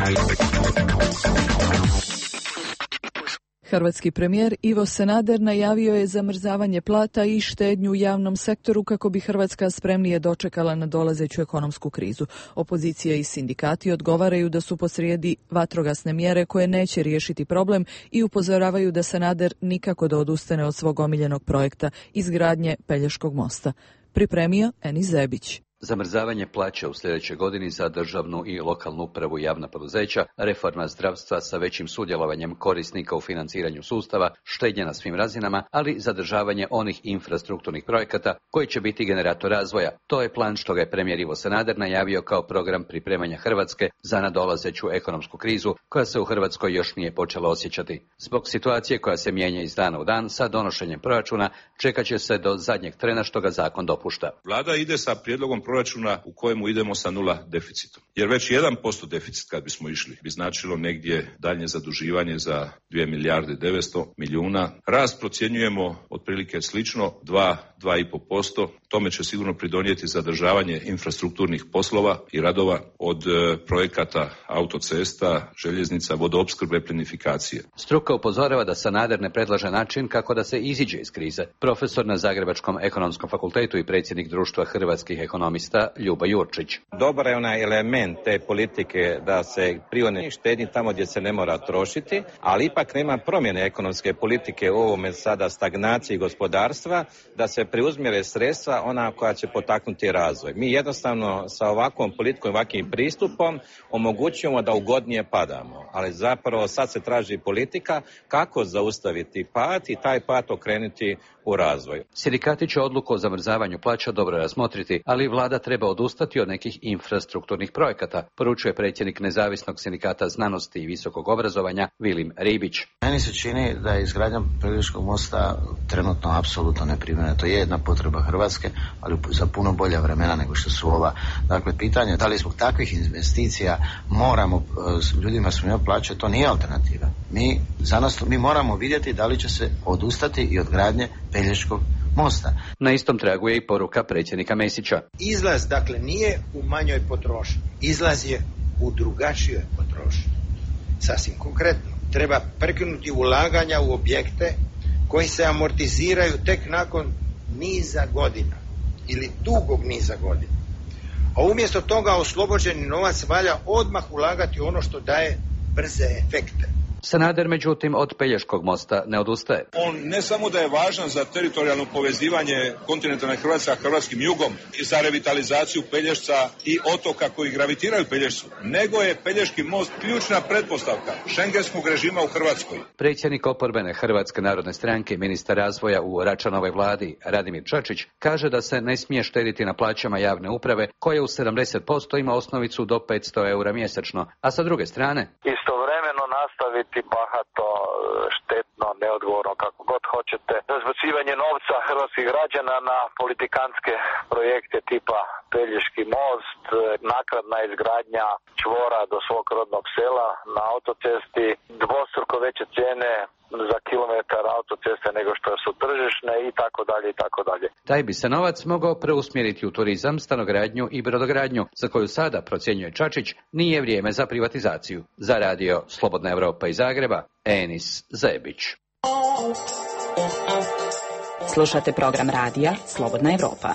Hrvatski premijer Ivo Sanader najavio je zamrzavanje plata i štednju u javnom sektoru kako bi Hrvatska spremnije dočekala na dolazeću ekonomsku krizu. Opozicija i sindikati odgovaraju da su posrijedi vatrogasne mjere koje neće riješiti problem i upozoravaju da Sanader nikako da odustane od svog omiljenog projekta izgradnje Pelješkog mosta. Pripremio Enis Zebić. Zamrzavanje plaća u sljedećoj godini za državnu i lokalnu upravu i javna poduzeća, reforma zdravstva sa većim sudjelovanjem korisnika u financiranju sustava, štednje na svim razinama, ali zadržavanje onih infrastrukturnih projekata koji će biti generator razvoja. To je plan što ga je premijer Ivo Sanader najavio kao program pripremanja Hrvatske za nadolazeću ekonomsku krizu koja se u Hrvatskoj još nije počela osjećati. Zbog situacije koja se mijenja iz dana u dan, sa donošenjem proračuna čekat će se do zadnjeg trena što ga zakon dopušta. Vlada ide sa prijedlogom proračuna u kojemu idemo sa nula deficitom. Jer već jedan posto deficit kad bismo išli bi značilo negdje daljnje zaduživanje za dvije milijarde devetsto milijuna. Rast procjenjujemo otprilike slično dva, dva i pol posto. Tome će sigurno pridonijeti zadržavanje infrastrukturnih poslova i radova od e, projekata autocesta, željeznica, vodoopskrbe, plinifikacije. Struka upozorava da Sanader ne predlaže način kako da se iziđe iz krize. Profesor na Zagrebačkom ekonomskom fakultetu i predsjednik Društva hrvatskih ekonomista Ljubo Jurčić. Dobar je onaj element te politike da se prione štednji tamo gdje se ne mora trošiti, ali ipak nema promjene ekonomske politike u ovome sada stagnaciji gospodarstva, da se preuzmjere sredstva ona koja će potaknuti razvoj. Mi jednostavno sa ovakvom politikom, ovakvim pristupom omogućujemo da ugodnije padamo, ali zapravo sad se traži politika kako zaustaviti pad i taj pad okrenuti u razvoj. Sindikati će odluku o zamrzavanju plaća dobro razmotriti, ali vlada treba odustati od nekih infrastrukturnih projekata, poručuje predsjednik Nezavisnog sindikata znanosti i visokog obrazovanja Vilim Ribić. Meni se čini da je izgradnja Pelješkog mosta trenutno apsolutno neprimjerena. To je jedna potreba Hrvatske, ali za puno bolja vremena nego što su ova. Dakle, pitanje da li zbog takvih investicija moramo ljudima smanjivati plaće, to nije alternativa. Mi, za nas, mi moramo vidjeti da li će se odustati i od gradnje Pelješkog mosta. Na istom tragu je i poruka predsjednika Mesića. Izlaz, dakle, nije u manjoj potrošnji. Izlaz je u drugačijoj potrošnji. Sasvim konkretno. treba prekinuti ulaganja u objekte koji se amortiziraju tek nakon niza godina ili dugog niza godina. A umjesto toga oslobođeni novac valja odmah ulagati ono što daje brze efekte. Sanader, međutim, od Pelješkog mosta ne odustaje. On ne samo da je važan za teritorijalno povezivanje kontinentalne Hrvatske sa hrvatskim jugom i za revitalizaciju Pelješca i otoka koji gravitiraju Pelješcu, nego je Pelješki most ključna pretpostavka šengenskog režima u Hrvatskoj. Predsjednik oporbene Hrvatske narodne stranke, ministar razvoja u Račanovoj vladi, Radimir Čačić, kaže da se ne smije štediti na plaćama javne uprave, koja u sedamdeset posto ima osnovicu do petsto eura mjesečno, a sa druge strane istovremeno nastaviti bahato, štetno, neodgovorno, kako god hoćete, razbacivanje novca hrvatskih građana na politikantske projekte tipa Pelješki most, naknadna izgradnja čvora do svog rodnog sela na autocesti, dvostruko veće cijene za kilometar autoceste nego što su tržišne i tako dalje i tako dalje. Taj bi se novac mogao preusmjeriti u turizam, stanogradnju i brodogradnju, za koju sada, procjenjuje Čačić, nije vrijeme za privatizaciju. Za radio Slobodna Evropa iz Zagreba, Enis Zebić. Slušate program radija Slobodna Evropa.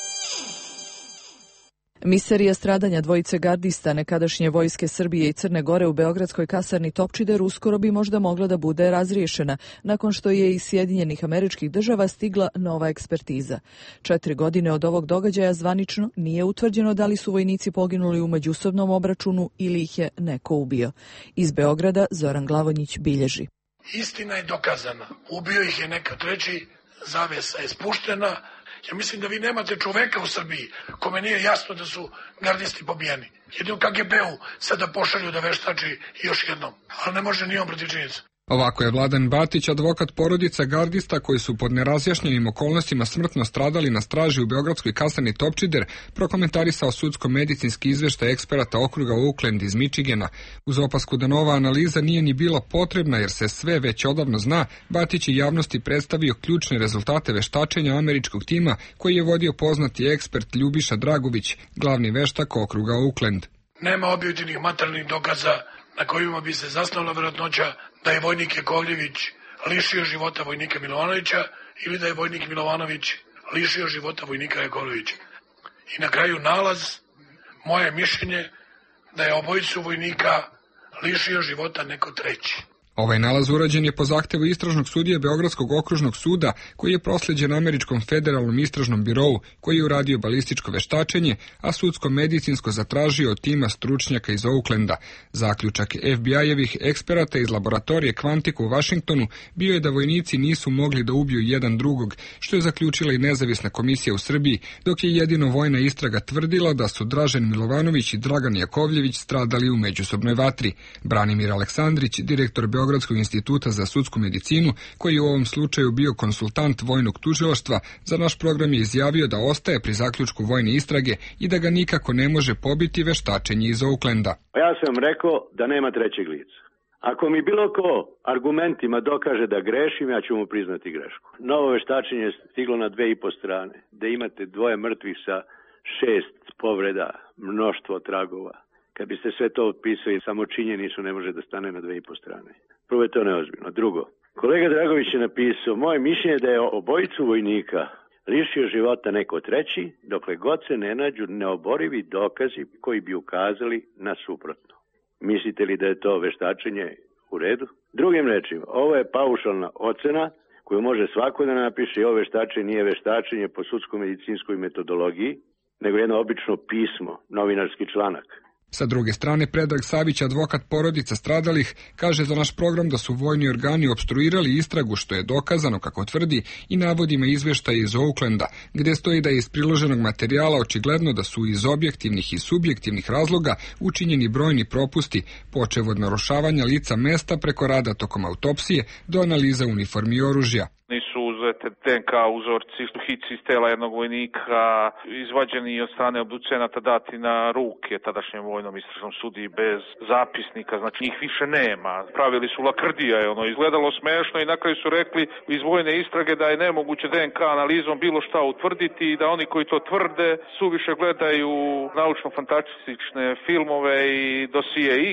Misterija stradanja dvojice gardista nekadašnje vojske Srbije i Crne Gore u beogradskoj kasarni Topčider uskoro bi možda mogla da bude razriješena, nakon što je iz Sjedinjenih Američkih Država stigla nova ekspertiza. Četiri godine od ovog događaja zvanično nije utvrđeno da li su vojnici poginuli u međusobnom obračunu ili ih je neko ubio. Iz Beograda Zoran Glavonjić bilježi. Istina je dokazana. Ubio ih je neka treći, zavesa je spuštena. Ja mislim da vi nemate čoveka u Srbiji kome nije jasno da su gardisti pobijeni. Jedino K G B-u sada pošalju da veštači još jednom, ali ne može ni on protiv činjenica. Ovako je Vladan Batić, advokat porodica gardista koji su pod nerazjašnjenim okolnostima smrtno stradali na straži u beogradskoj kasarni Topčider, prokomentarisao sudsko-medicinski izveštaj eksperata okruga Oakland iz Michigana. Uz opasku da nova analiza nije ni bila potrebna jer se sve već odavno zna, Batić je javnosti predstavio ključne rezultate veštačenja američkog tima koji je vodio poznati ekspert Ljubiša Dragović, glavni veštak okruga Oakland. Nema objektivnih materijalnih dokaza na kojima bi se zasnovala vjerojatnoća da je vojnik Jakovljević lišio života vojnika Milovanovića ili da je vojnik Milovanović lišio života vojnika Jakovljevića. I na kraju nalaz, moje mišljenje, da je obojicu vojnika lišio života neko treći. Ovaj nalaz urađen je po zahtevu istražnog sudije Beogradskog okružnog suda, koji je prosleđen Američkom federalnom istražnom birovu, koji je uradio balističko veštačenje, a sudsko-medicinsko zatražio od tima stručnjaka iz Oaklanda. Zaključak F B I-evih eksperata iz laboratorije Quantico u Vašingtonu bio je da vojnici nisu mogli da ubiju jedan drugog, što je zaključila i nezavisna komisija u Srbiji, dok je jedino vojna istraga tvrdila da su Dražen Milovanović i Dragan Jakovljević stradali u međusobnoj vatri. Branimir Aleksandrić, direktor Beogradskog instituta za sudsku medicinu, koji je u ovom slučaju bio konsultant vojnog tužilaštva, za naš program je izjavio da ostaje pri zaključku vojne istrage i da ga nikako ne može pobiti veštačenje iz Oaklanda. Ja sam rekao da nema trećeg lica. Ako mi bilo ko argumentima dokaže da grešim, ja ću mu priznati grešku. Novo veštačenje je stiglo na dve i po strane, da imate dvoje mrtvih sa šest povreda, mnoštvo tragova. Kad biste sve to otpisali, samo činjenicu ne može da stane na dve i po strane. Prvo je to neozbiljno. Drugo, kolega Dragović je napisao, moje mišljenje je da je obojicu vojnika lišio života neko treći, dokle god se ne nađu neoborivi dokazi koji bi ukazali na suprotno. Mislite li da je to veštačenje u redu? Drugim rečima, ovo je paušalna ocena koju može svako da napiše i ovo veštačenje nije veštačenje po sudsko-medicinskoj metodologiji, nego jedno obično pismo, novinarski članak. Sa druge strane, Predrag Savić, advokat porodica stradalih, kaže za naš program da su vojni organi opstruirali istragu, što je dokazano, kako tvrdi, i navodima izveštaja iz Oaklanda, gde stoji da je iz priloženog materijala očigledno da su iz objektivnih i subjektivnih razloga učinjeni brojni propusti, počev od narušavanja lica mesta preko rada tokom autopsije do analiza uniformi i oružja. Nisu uzete D N K uzorci, hici iz tela jednog vojnika, izvađeni od strane obducenata dati na ruke tadašnjem vojnom istražnom sudiji bez zapisnika, znači njih više nema. Pravili su lakrdija, je ono izgledalo smešno i na kraju su rekli iz vojne istrage da je nemoguće D N K analizom bilo šta utvrditi i da oni koji to tvrde suviše gledaju naučno-fantastične filmove i dosije X.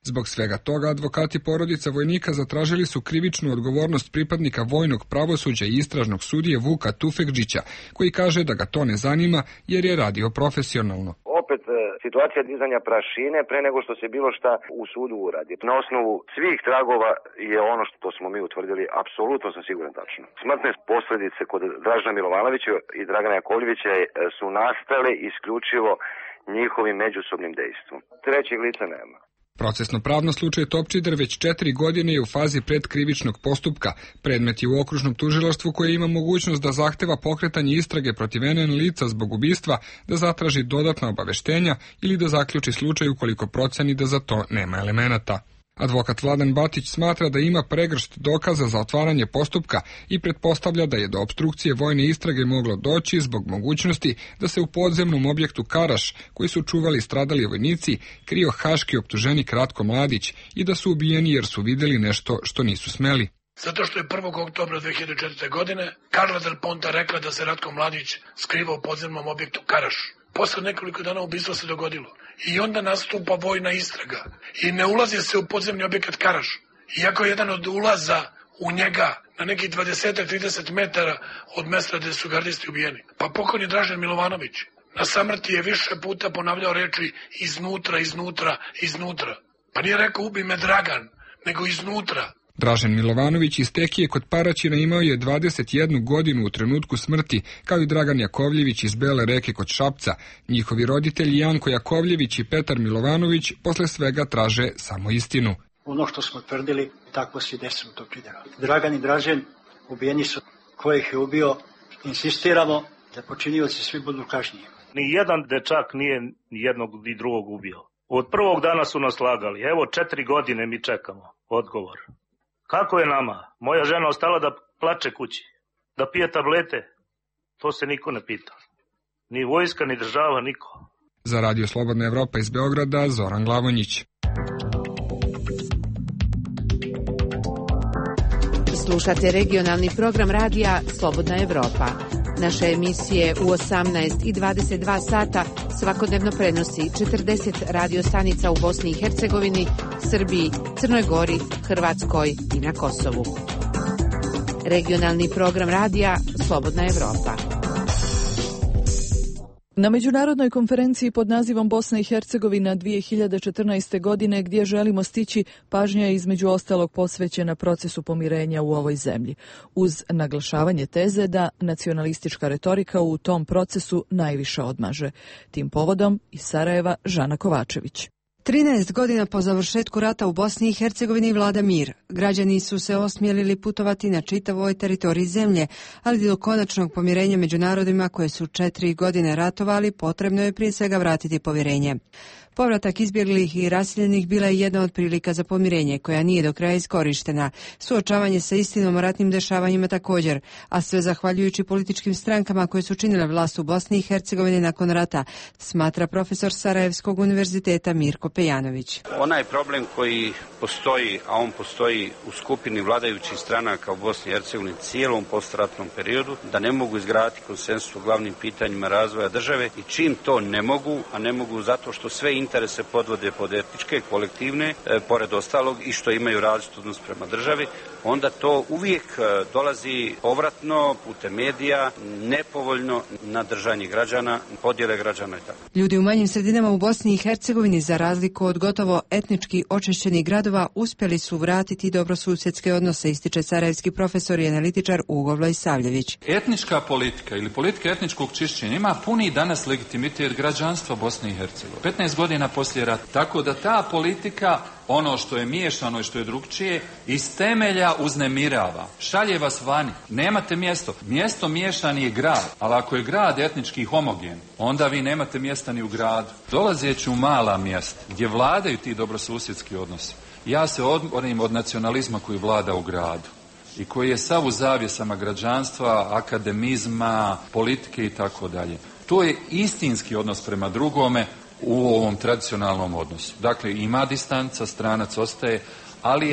Zbog svega toga, advokati porodica vojnika zatražili su krivičnu odgovornost pripadnika vojnog pravosuđa i istražnog sudije Vuka Tufekdžića, koji kaže da ga to ne zanima jer je radio profesionalno. Opet situacija dizanja prašine pre nego što se bilo šta u sudu uradi. Na osnovu svih tragova je ono što smo mi utvrdili, apsolutno sam siguran tačno. Smrtne posljedice kod Dražena Milovanovića i Dragana Jakovljevića su nastale isključivo njihovim međusobnim dejstvom. Trećeg lica nema. Procesno-pravno slučaj Topčider već četiri godine je u fazi predkrivičnog postupka. Predmet je u okružnom tužilaštvu koje ima mogućnost da zahteva pokretanje istrage protiv N N lica zbog ubistva, da zatraži dodatna obaveštenja ili da zaključi slučaj ukoliko proceni da za to nema elemenata. Advokat Vladan Batić smatra da ima pregršt dokaza za otvaranje postupka i pretpostavlja da je do opstrukcije vojne istrage moglo doći zbog mogućnosti da se u podzemnom objektu Karaš, koji su čuvali stradali vojnici, krio haški optuženik Ratko Mladić i da su ubijeni jer su vidjeli nešto što nisu smeli. Zato što je prvog oktobra dve hiljade četvrte. godine Karla Del Ponta rekla da se Ratko Mladić skriva u podzemnom objektu Karaš. Posle nekoliko dana ubistvo se dogodilo. I onda nastupa vojna istraga. I ne ulazi se u podzemni objekat Karaš. Iako je jedan od ulaza u njega na nekih dvadeset do trideset metara od mesta gde su gardisti ubijeni. Pa pokojni Dražen Milovanović na samrti je više puta ponavljao reči iznutra, iznutra, iznutra. Pa nije rekao ubi me Dragan, nego iznutra. Dražen Milovanović iz Tekije kod Paraćina imao je dvadeset jednu godinu u trenutku smrti, kao i Dragan Jakovljević iz Bele Reke kod Šapca. Njihovi roditelji Janko Jakovljević i Petar Milovanović posle svega traže samo istinu. Ono što smo tvrdili, tako se desilo u Topčideru. Dragan i Dražen ubijeni su, ko ih je ubio, insistiramo da počinioci svi budu kažnjeni. Ni jedan dečak nije ni jednog ni drugog ubio. Od prvog dana su nas lagali. Evo četiri godine mi čekamo odgovor. Kako je nama? Moja žena ostala da plače kući, da pije tablete. To se niko ne pita. Ni vojska, ni država, niko. Za Radio Slobodna Evropa iz Beograda, Zoran Glavonjić. Slušate regionalni program radija Slobodna Evropa. Naše emisije u osamnaest i dvadeset dva sata svakodnevno prenosi četrdeset radio stanica u Bosni i Hercegovini, Srbiji, Crnoj Gori, Hrvatskoj i na Kosovu. Regionalni program radija Slobodna Evropa. Na međunarodnoj konferenciji pod nazivom Bosna i Hercegovina dvije hiljade četrnaeste. godine, gdje želimo stići, pažnja je između ostalog posvećena procesu pomirenja u ovoj zemlji, uz naglašavanje teze da nacionalistička retorika u tom procesu najviše odmaže. Tim povodom iz Sarajeva Žana Kovačević. trinaest godina po završetku rata u Bosni i Hercegovini vlada mir. Građani su se osmjelili putovati na čitavoj teritoriji zemlje, ali do konačnog pomirenja među narodima koje su četiri godine ratovali, potrebno je prije svega vratiti povjerenje. Povratak izbjeglih i raseljenih bila je jedna od prilika za pomirenje, koja nije do kraja iskorištena. Suočavanje sa istinom o ratnim dešavanjima također, a sve zahvaljujući političkim strankama koje su činile vlast u Bosni i Hercegovini nakon rata, smatra profesor Sarajevskog univerziteta Mirko Pejanović. Onaj problem koji postoji, a on postoji u skupini vladajućih stranaka u Bosni i Hercegovini cijelom postratnom periodu, da ne mogu izgraditi konsensus u glavnim pitanjima razvoja države i čim to ne mogu, a ne mogu zato što sve interese podvode pod etničke, kolektivne, e, pored ostalog i što imaju različit odnos prema državi, onda to uvijek dolazi povratno putem medija, nepovoljno na držanje građana, podjele građana i tako. Ljudi u manjim sredinama u Bosni i Hercegovini, za razliku od gotovo etnički očišćenih gradova, uspjeli su vratiti dobrosusjedske odnose, ističe sarajevski profesor i analitičar Ugo Vlajsavljević. Etnička politika ili politika etničkog čišćenja ima puni danas legitimitet građanstva Bosne i Hercegovine. petnaest godina poslije rata. Tako da ta politika, ono što je miješano i što je drugčije, iz temelja uznemirava. Šalje vas vani. Nemate mjesto. Mjesto miješani je grad. Ali ako je grad etnički homogen, onda vi nemate mjesta ni u gradu. Dolazeći u mala mjesta gdje vladaju ti dobrosusjedski odnosi, ja se odmorim od nacionalizma koji vlada u gradu i koji je sav u zavjesama građanstva, akademizma, politike i tako dalje. To je istinski odnos prema drugome u ovom tradicionalnom odnosu. Dakle, ima distanca, stranac ostaje, ali je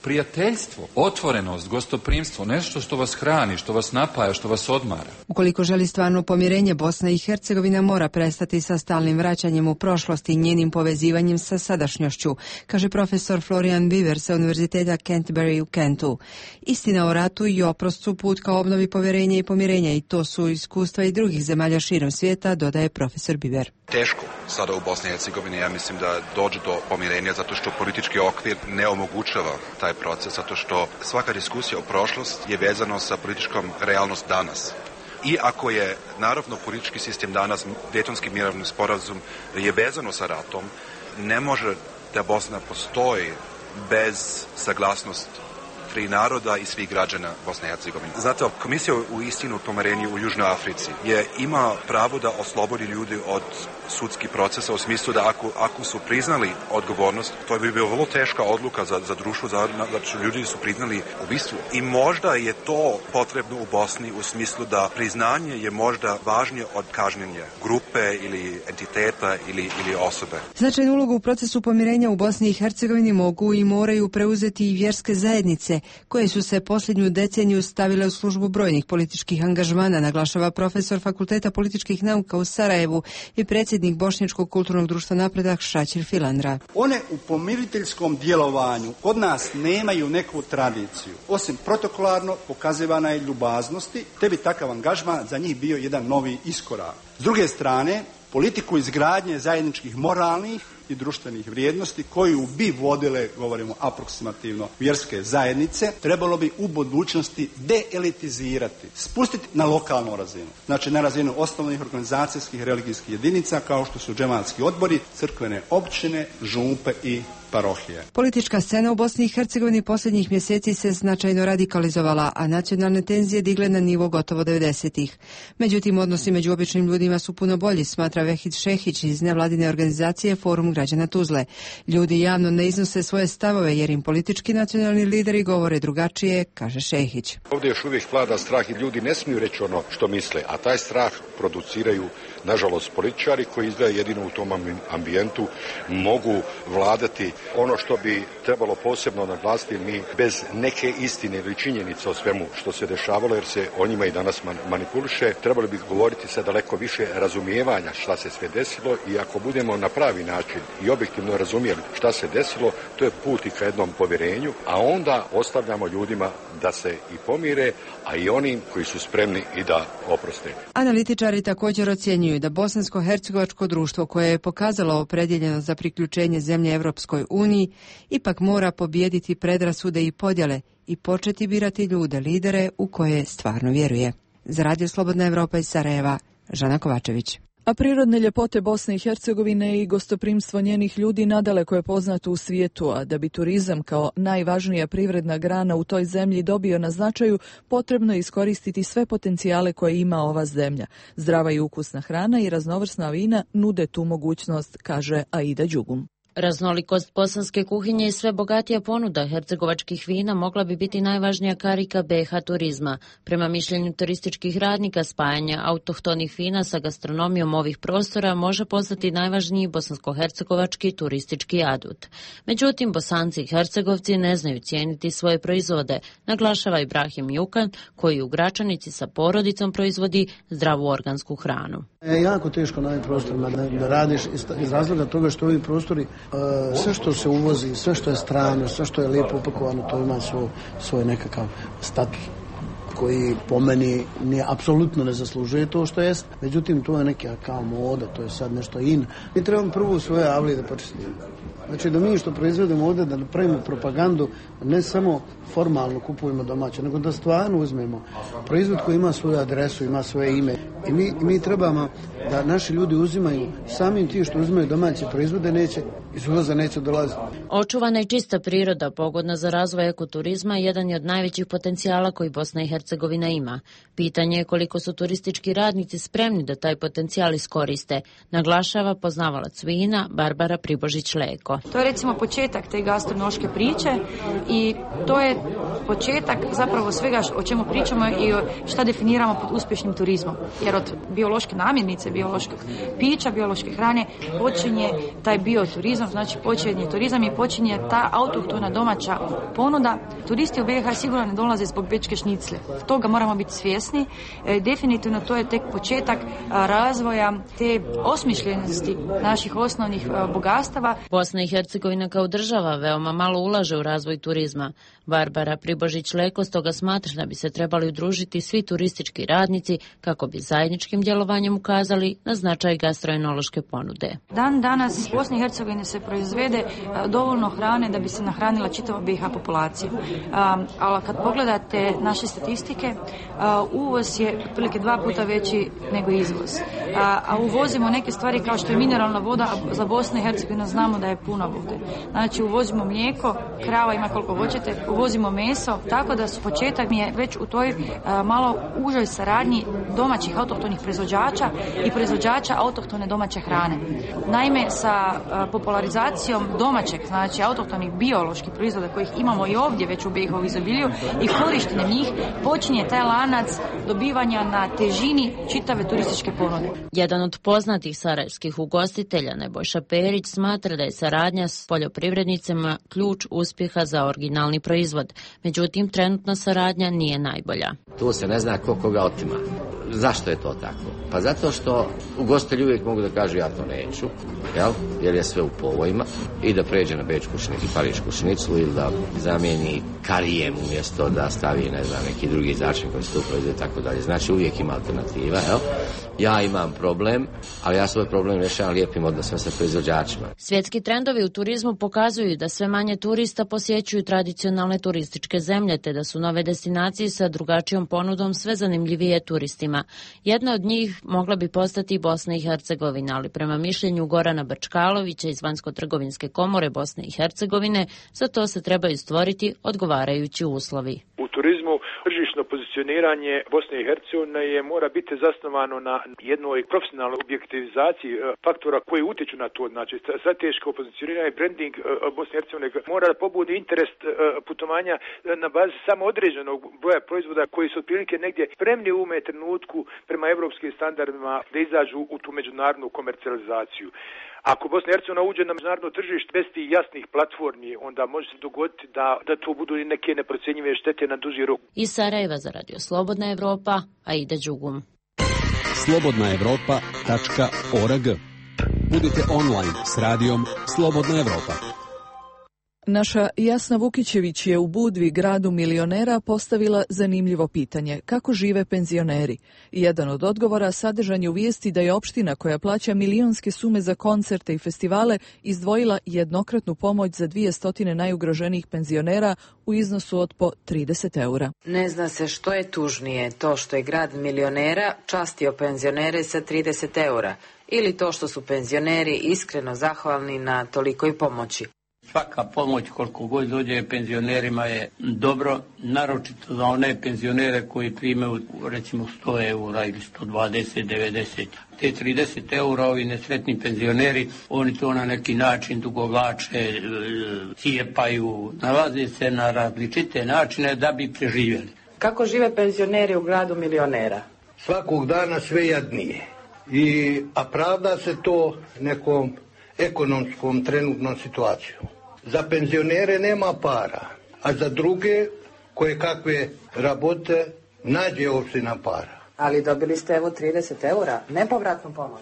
prijateljstvo, otvorenost, gostoprimstvo, nešto što vas hrani, što vas napaja, što vas odmara. Ukoliko želi stvarno pomirenje, Bosna i Hercegovina mora prestati sa stalnim vraćanjem u prošlost i njenim povezivanjem sa sadašnjošću, kaže profesor Florian Biver sa Univerziteta Canterbury u Kentu. Istina o ratu i oprostu put ka obnovi poverenja i pomirenja, i to su iskustva i drugih zemalja širom svijeta, dodaje profesor Biver. Teško sada u Bosni i Hercegovini, ja mislim, da dođe do pomirenja zato što politički okvir ne omogućava taj proces, zato što svaka diskusija o prošlosti je vezano sa političkom realnost danas. I ako je, naravno, politički sistem danas, Dejtonski mirovni sporazum je vezano sa ratom, ne može da Bosna postoji bez saglasnosti tri naroda i svih građana Bosne i Hercegovine. Zato Komisija u istinu pomirenju u Južnoj Africi je ima pravo da oslobodi ljudi od sudskih procesa, u smislu da ako, ako su priznali odgovornost, to bi bila vrlo teška odluka za, za društvo, za, znači ljudi su priznali ubistvo. I možda je to potrebno u Bosni u smislu da priznanje je možda važnije od kažnjenja grupe ili entiteta ili, ili osobe. Značajnu ulogu u procesu pomirenja u Bosni i Hercegovini mogu i moraju preuzeti i vjerske zajednice, koje su se posljednju deceniju stavile u službu brojnih političkih angažmana, naglašava profesor Fakulteta političkih nauka u Sarajevu i predsjednik Bošnjačkog kulturnog društva Napredak Šaćir Filandra. One u pomiriteljskom djelovanju kod nas nemaju neku tradiciju. Osim protokolarno pokazivana je ljubaznosti, te bi takav angažman za njih bio jedan novi iskorak. S druge strane, politiku izgradnje zajedničkih moralnih i društvenih vrijednosti koju bi vodile, govorimo aproksimativno, vjerske zajednice, trebalo bi u budućnosti deelitizirati, spustiti na lokalnu razinu. Znači na razinu osnovnih organizacijskih religijskih jedinica kao što su džematski odbori, crkvene općine, župe i parohije. Politička scena u Bosni i Hercegovini posljednjih mjeseci se značajno radikalizovala, a nacionalne tenzije digle na nivo gotovo devedesetih. Međutim, odnosi među običnim ljudima su puno bolji, smatra Vehid Šehić iz nevladine organizacije Forum građana Tuzle. Ljudi javno ne iznose svoje stavove jer im politički nacionalni lideri govore drugačije, kaže Šehić. Ovdje još uvijek vlada strah i ljudi ne smiju reći ono što misle, a taj strah produciraju, nažalost, političari koji izdaje jedino u tom ambijentu mogu vladati. Ono što bi trebalo posebno naglasiti, mi bez neke istine ili činjenice o svemu što se dešavalo, jer se o njima i danas manipuliše, trebali bi govoriti sa daleko više razumijevanja šta se sve desilo, i ako budemo na pravi način i objektivno razumjeli šta se desilo, to je put i ka jednom povjerenju, a onda ostavljamo ljudima da se i pomire, a i onim koji su spremni i da oproste. Analitičari također ocjenjuju da bosansko-hercegovačko društvo, koje je pokazalo opredjeljenost za priključenje zemlje Evropskoj uniji, ipak mora pobijediti predrasude i podjele i početi birati ljude, lidere u koje stvarno vjeruje. Za Radio Slobodna Evropa iz Sarajeva, Žana Kovačević. A prirodne ljepote Bosne i Hercegovine i gostoprimstvo njenih ljudi nadaleko je poznato u svijetu, a da bi turizam kao najvažnija privredna grana u toj zemlji dobio na značaju, potrebno je iskoristiti sve potencijale koje ima ova zemlja. Zdrava i ukusna hrana i raznovrsna vina nude tu mogućnost, kaže Aida Đugum. Raznolikost bosanske kuhinje i sve bogatija ponuda hercegovačkih vina mogla bi biti najvažnija karika be ha turizma. Prema mišljenju turističkih radnika, spajanje autohtonih vina sa gastronomijom ovih prostora može postati najvažniji bosansko-hercegovački turistički adut. Međutim, Bosanci i Hercegovci ne znaju cijeniti svoje proizvode, naglašava Ibrahim Jukan, koji u Gračanici sa porodicom proizvodi zdravu organsku hranu. Je jako teško na ovim prostorima da, da radiš iz razloga toga što ovi prostori, sve što se uvozi, sve što je strano, sve što je lijepo upakovano, to ima svoj, svoj nekakav status koji po meni nije, apsolutno ne zaslužuje to što jest. Međutim, to je neka kao moda, to je sad nešto in. Mi trebamo prvo svoje avlije da počistimo. Znači da mi što proizvedemo ovdje, da pravimo propagandu, ne samo formalno kupujemo domaće, nego da stvarno uzmemo proizvod koji ima svoju adresu, ima svoje ime. I mi, mi trebamo da naši ljudi uzimaju, samim tim što uzimaju domaće proizvode, neće, iz uvoza neće dolaziti. Očuvana i čista priroda, pogodna za razvoj ekoturizma, jedan je od najvećih potencijala koji Bosna i Hercegovina ima. Pitanje je koliko su turistički radnici spremni da taj potencijal iskoriste, naglašava poznavalac vina Barbara Pribožić-Leko. To je recimo početak te gastronomske priče i to je početak zapravo svega o čemu pričamo i šta definiramo pod uspješnim turizmom. Jer od biološke namirnice, biološkog pića, biološke hrane počinje taj bioturizam turizam, znači počinje turizam i počinje ta autohtona domaća ponuda. Turisti u B i H sigurno ne dolaze zbog bečke šnicle. Toga moramo biti svjesni. E, definitivno to je tek početak a, razvoja te osmišljenosti naših osnovnih a, bogatstava. Bosna i Hercegovina kao država veoma malo ulaže u razvoj turizma. Barbara Pribožić-Leko stoga smatra da bi se trebali udružiti svi turistički radnici kako bi zajedničkim djelovanjem ukazali na značaj gastroenološke ponude. Dan danas u Bosni i Hercegovini se proizvede a, dovoljno hrane da bi se nahranila čitava B i H populacija. A, ali kad pogledate naše statistike, a, uvoz je otprilike dva puta veći nego izvoz. A, a uvozimo neke stvari kao što je mineralna voda, a za Bosnu i Hercegovinu znamo da je puno vode. Znači uvozimo mlijeko, krava ima koliko hoćete, uvozimo meso, tako da su početak mi je već u toj a, malo užoj saradnji domaćih autohtonih proizvođača i proizvođača autohtone domaće hrane. Naime, sa a, popularizacijom domaćeg, znači autohtonih bioloških proizvoda kojih imamo i ovdje već u B i H u izobilju i korištenjem njih, počinje taj lanac dobivanja na težini čitave turističke ponude. Jedan od poznatih sarajevskih ugostitelja, Nebojša Perić, smatra da je saradnja s poljoprivrednicima ključ uspjeha za originalni proizvod. Međutim, trenutna saradnja nije najbolja. Tu se ne zna ko koga otima. Zašto je to tako? Pa zato što ugostitelji uvijek mogu da kažu ja to neću, jel? Jer je sve u povojima, i da pređe na bečku šnicu i parišku šniclu ili da zamijeni karijem umjesto da stavi, ne znam, neki drugi začin koji se tu proizvode i tako dalje. Znači uvijek ima alternativa, jel? Ja imam problem, ali ja svoj problem rješavam lijepim odnosom sa proizvođačima. Svjetski trendovi u turizmu pokazuju da sve manje turista posjećuju tradicionalne turističke zemlje, te da su nove destinacije sa drugačijom ponudom sve zanimljivije turistima. Jedna od njih mogla bi postati Bosna i Hercegovina, ali prema mišljenju Gorana Brčkalovića iz Vanjsko-trgovinske komore Bosne i Hercegovine, za to se trebaju stvoriti odgovarajući uslovi. U turizmu tržišno pozicioniranje Bosne i Hercegovine je mora biti zasnovano na jednoj profesionalnoj objektivizaciji faktora koji utječu na to, znači strateško pozicioniranje i branding Bosne i Hercegovine mora da pobudi interes putovanja na bazi samo određenog broja proizvoda koji su otprilike negdje spremni u ovome trenutku prema evropskim standardima da izađu u tu međunarodnu komercijalizaciju. Ako Bosna i Hercegovina uđe na međunarodno tržište bez tih jasnih platformi, onda može se dogoditi da, da to budu i neke neprocjenjive štete na duži rok. Iz Sarajeva za Radio Slobodna Evropa, Aida Đugum. slobodna evropa tačka org. Budite online s radijom Slobodna Evropa. Naša Jasna Vukićević je u Budvi, gradu milionera, postavila zanimljivo pitanje: kako žive penzioneri? Jedan od odgovora sadržan je u vijesti da je opština koja plaća milionske sume za koncerte i festivale izdvojila jednokratnu pomoć za dvije stotine najugroženijih penzionera u iznosu od po trideset eura. Ne zna se što je tužnije, to što je grad milionera častio penzionere sa trideset eura ili to što su penzioneri iskreno zahvalni na tolikoj pomoći. Svaka pomoć koliko god dođe penzionerima je dobro, naročito za one penzionere koji primaju recimo sto eura ili sto dvadeset, devedeset. Te trideset eura ovi nesretni penzioneri, oni to na neki način dugovlače, cijepaju, nalaze se na različite načine da bi preživjeli. Kako žive penzioneri u gradu milionera? Svakog dana sve jadnije. I, a pravda se to nekom ekonomskom trenutnom situacijom. Za penzionere nema para, a za druge koje kakve rabote nađe opština para. Ali dobili ste evo trideset eura, nepovratnu pomoć.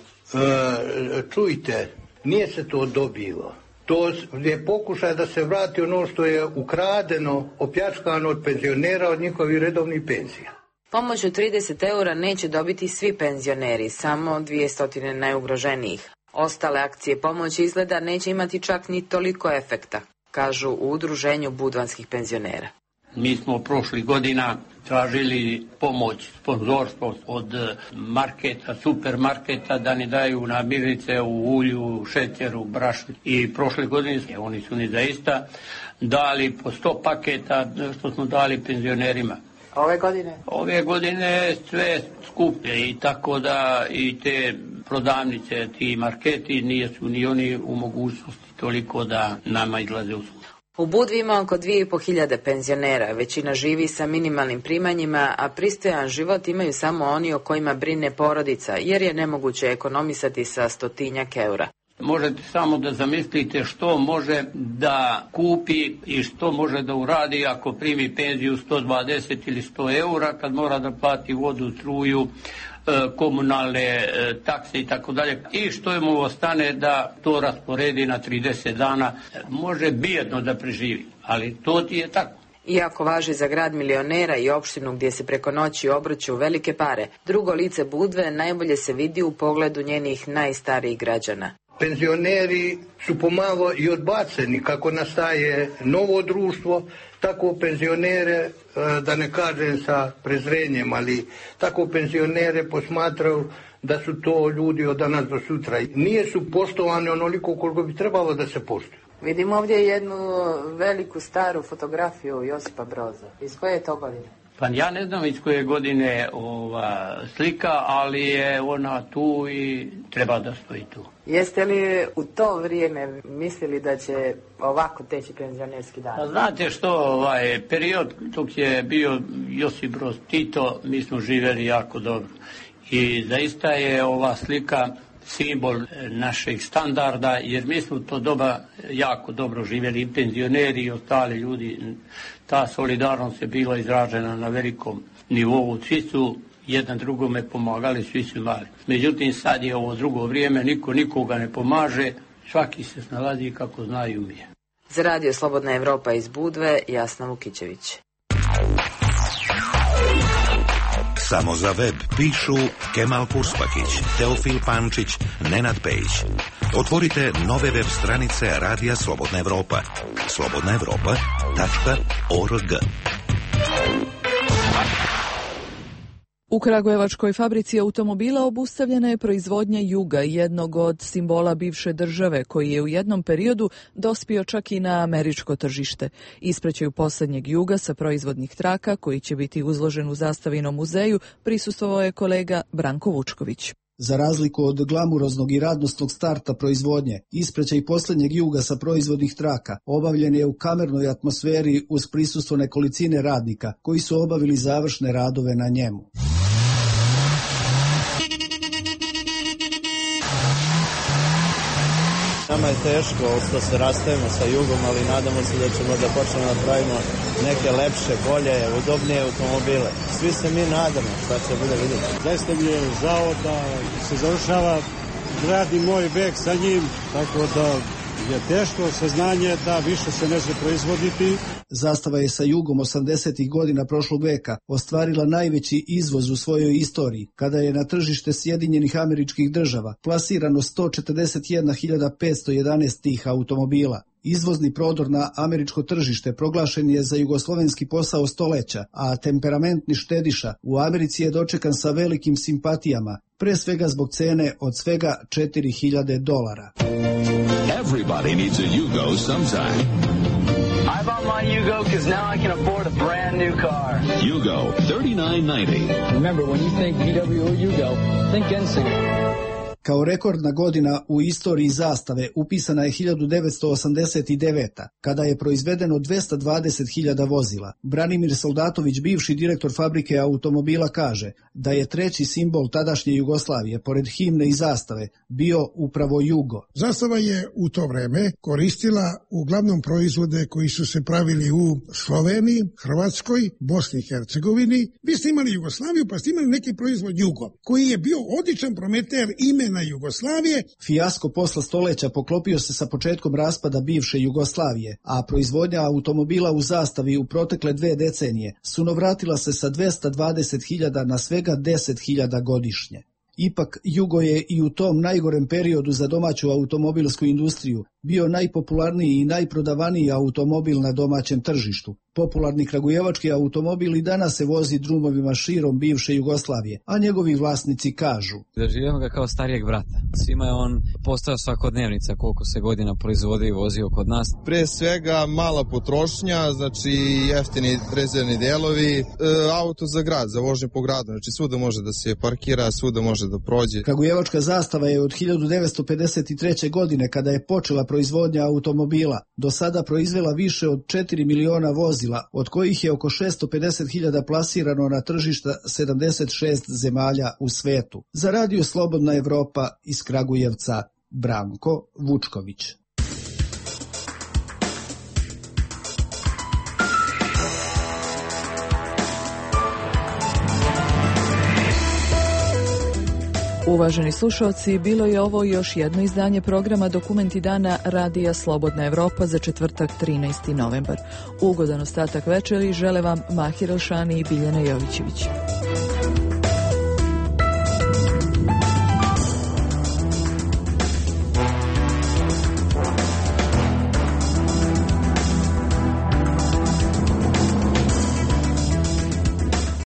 E, čujte, nije se to dobilo. To je pokušaj da se vrati ono što je ukradeno, opljačkano od penzionera, od njihovih redovnih penzija. Pomoć od trideset eura neće dobiti svi penzioneri, samo dvije stotine najugroženijih. Ostale akcije pomoći izgleda neće imati čak ni toliko efekta, kažu u udruženju budvanskih penzionera. Mi smo prošli godina tražili pomoć, sponzorstvo od marketa, supermarketa da ni daju namirnice u ulju, šećeru, brašnu. I prošle godine oni su ni zaista dali po sto paketa što smo dali penzionerima. Ove godine? Ove godine sve skuplje i tako da i te prodavnice, ti marketi nisu ni oni u mogućnosti toliko da nama izlaze u susret. U Budvi ima oko dvije i po hiljade penzionera, većina živi sa minimalnim primanjima, a pristojan život imaju samo oni o kojima brine porodica, jer je nemoguće ekonomisati sa stotinjak eura. Možete samo da zamislite što može da kupi i što može da uradi ako primi penziju sto dvadeset ili sto eura, kad mora da plati vodu, struju, komunalne takse i tako dalje. I što mu ostane da to rasporedi na trideset dana, može bijedno da preživi, ali to ti je tako. Iako važi za grad milionera i opštinu gdje se preko noći obrću velike pare, drugo lice Budve najbolje se vidi u pogledu njenih najstarijih građana. Penzioneri su pomalo i odbaceni kako nastaje novo društvo, tako penzionere, da ne kažem sa prezrenjem, ali tako penzionere posmatraju da su to ljudi od danas do sutra. Nije su poštovani onoliko koliko bi trebalo da se poštuju. Vidim ovdje jednu veliku staru fotografiju Josipa Broza. Iz koje je to godine? Pa ja ne znam iz koje godine ova slika, ali je ona tu i treba da stoji tu. Jeste li u to vrijeme mislili da će ovako teći penzionerski dan? Pa znate što, ovaj period dok je bio Josip Broz Tito, mi smo živjeli jako dobro. I zaista je ova slika simbol našeg standarda, jer mi smo to doba jako dobro živjeli, i penzioneri i ostali ljudi. Ta solidarnost je bila izražena na velikom nivou. Svi su jedan drugome pomagali, svi su imali. Međutim, sad je ovo drugo vrijeme, niko nikoga ne pomaže, svaki se snalazi kako zna i umije. Za Radio Slobodna Evropa iz Budve, Jasna Vukićević. Samo za web pišu Kemal Purspakić, Teofil Pančić, Nenad Pejić. Otvorite nove web stranice Radija Slobodna Evropa. slobodna evropa tačka org. U kragujevačkoj fabrici automobila obustavljena je proizvodnja Juga, jednog od simbola bivše države, koji je u jednom periodu dospio čak i na američko tržište. Ispraćaju poslednjeg Juga sa proizvodnih traka, koji će biti uzložen u Zastavinom muzeju, prisustvovao je kolega Branko Vučković. Za razliku od glamuroznog i radnosnog starta proizvodnje, ispraćaj posljednjeg Juga sa proizvodnih traka obavljen je u kamernoj atmosferi uz prisustvo nekolicine radnika koji su obavili završne radove na njemu. Nama je teško što se rastajemo sa Jugom, ali nadamo se da ćemo da počnemo da pravimo neke lepše, bolje, udobnije automobile. Svi se mi nadamo, šta će bude vidjeti. Zaista mi je žao da se završava radni moj vek sa njim, tako da je teško saznanje da više se neće proizvoditi. Zastava je sa Jugom osamdesetih godina prošlog veka ostvarila najveći izvoz u svojoj istoriji, kada je na tržište Sjedinjenih Američkih Država plasirano sto četrdeset jedna hiljada petsto jedanaest tih automobila. Izvozni prodor na američko tržište proglašen je za jugoslovenski posao stoleća, a temperamentni štediša u Americi je dočekan sa velikim simpatijama, pre svega zbog cene od svega četiri hiljade dolara. Everybody needs a Yugo sometime. I bought my Yugo because now I can afford a brand new car. Yugo, thirty-nine ninety. Remember, when you think V W O Yugo, think Ensinger. Kao rekordna godina u istoriji Zastave upisana je hiljadu devetsto osamdeset deveta. kada je proizvedeno dvesta dvadeset hiljada vozila. Branimir Soldatović, bivši direktor fabrike automobila, kaže da je treći simbol tadašnje Jugoslavije, pored himne i zastave, bio upravo Jugo. Zastava je u to vreme koristila uglavnom proizvode koji su se pravili u Sloveniji, Hrvatskoj, Bosni i Hercegovini. Vi ste imali Jugoslaviju, pa ste imali neki proizvod Jugo, koji je bio odličan prometer imena Jugoslavije. Fijasko posla stoleća poklopio se sa početkom raspada bivše Jugoslavije, a proizvodnja automobila u Zastavi u protekle dve decenije sunovratila se sa dvesta dvadeset hiljada na svega deset hiljada godišnje. Ipak, Jugo je i u tom najgorem periodu za domaću automobilsku industriju bio najpopularniji i najprodavaniji automobil na domaćem tržištu. Popularni kragujevački automobil i danas se vozi drumovima širom bivše Jugoslavije, a njegovi vlasnici kažu: doživljamo ga kao starijeg brata. Svima je on postao svakodnevnica koliko se godina proizvodi i vozio kod nas. Pre svega mala potrošnja, znači jeftini rezervni delovi, e, auto za grad, za vožnje po gradu, znači svuda može da se parkira, svuda može da prođe. Kragujevačka Zastava je od hiljadu devetsto pedeset treće. godine, kada je počela proizvodnja automobila, do sada proizvela više od četiri miliona vozila, od kojih je oko šesto pedeset hiljada plasirano na tržišta sedamdeset šest zemalja u svetu. Za Radio Slobodna Evropa iz Kragujevca, Branko Vučković. Uvaženi slušalci, bilo je ovo još jedno izdanje programa Dokumenti dana Radija Slobodna Evropa za četvrtak trinaesti novembar. Ugodan ostatak večeri žele vam Mahir Elšani i Biljana Jovićević.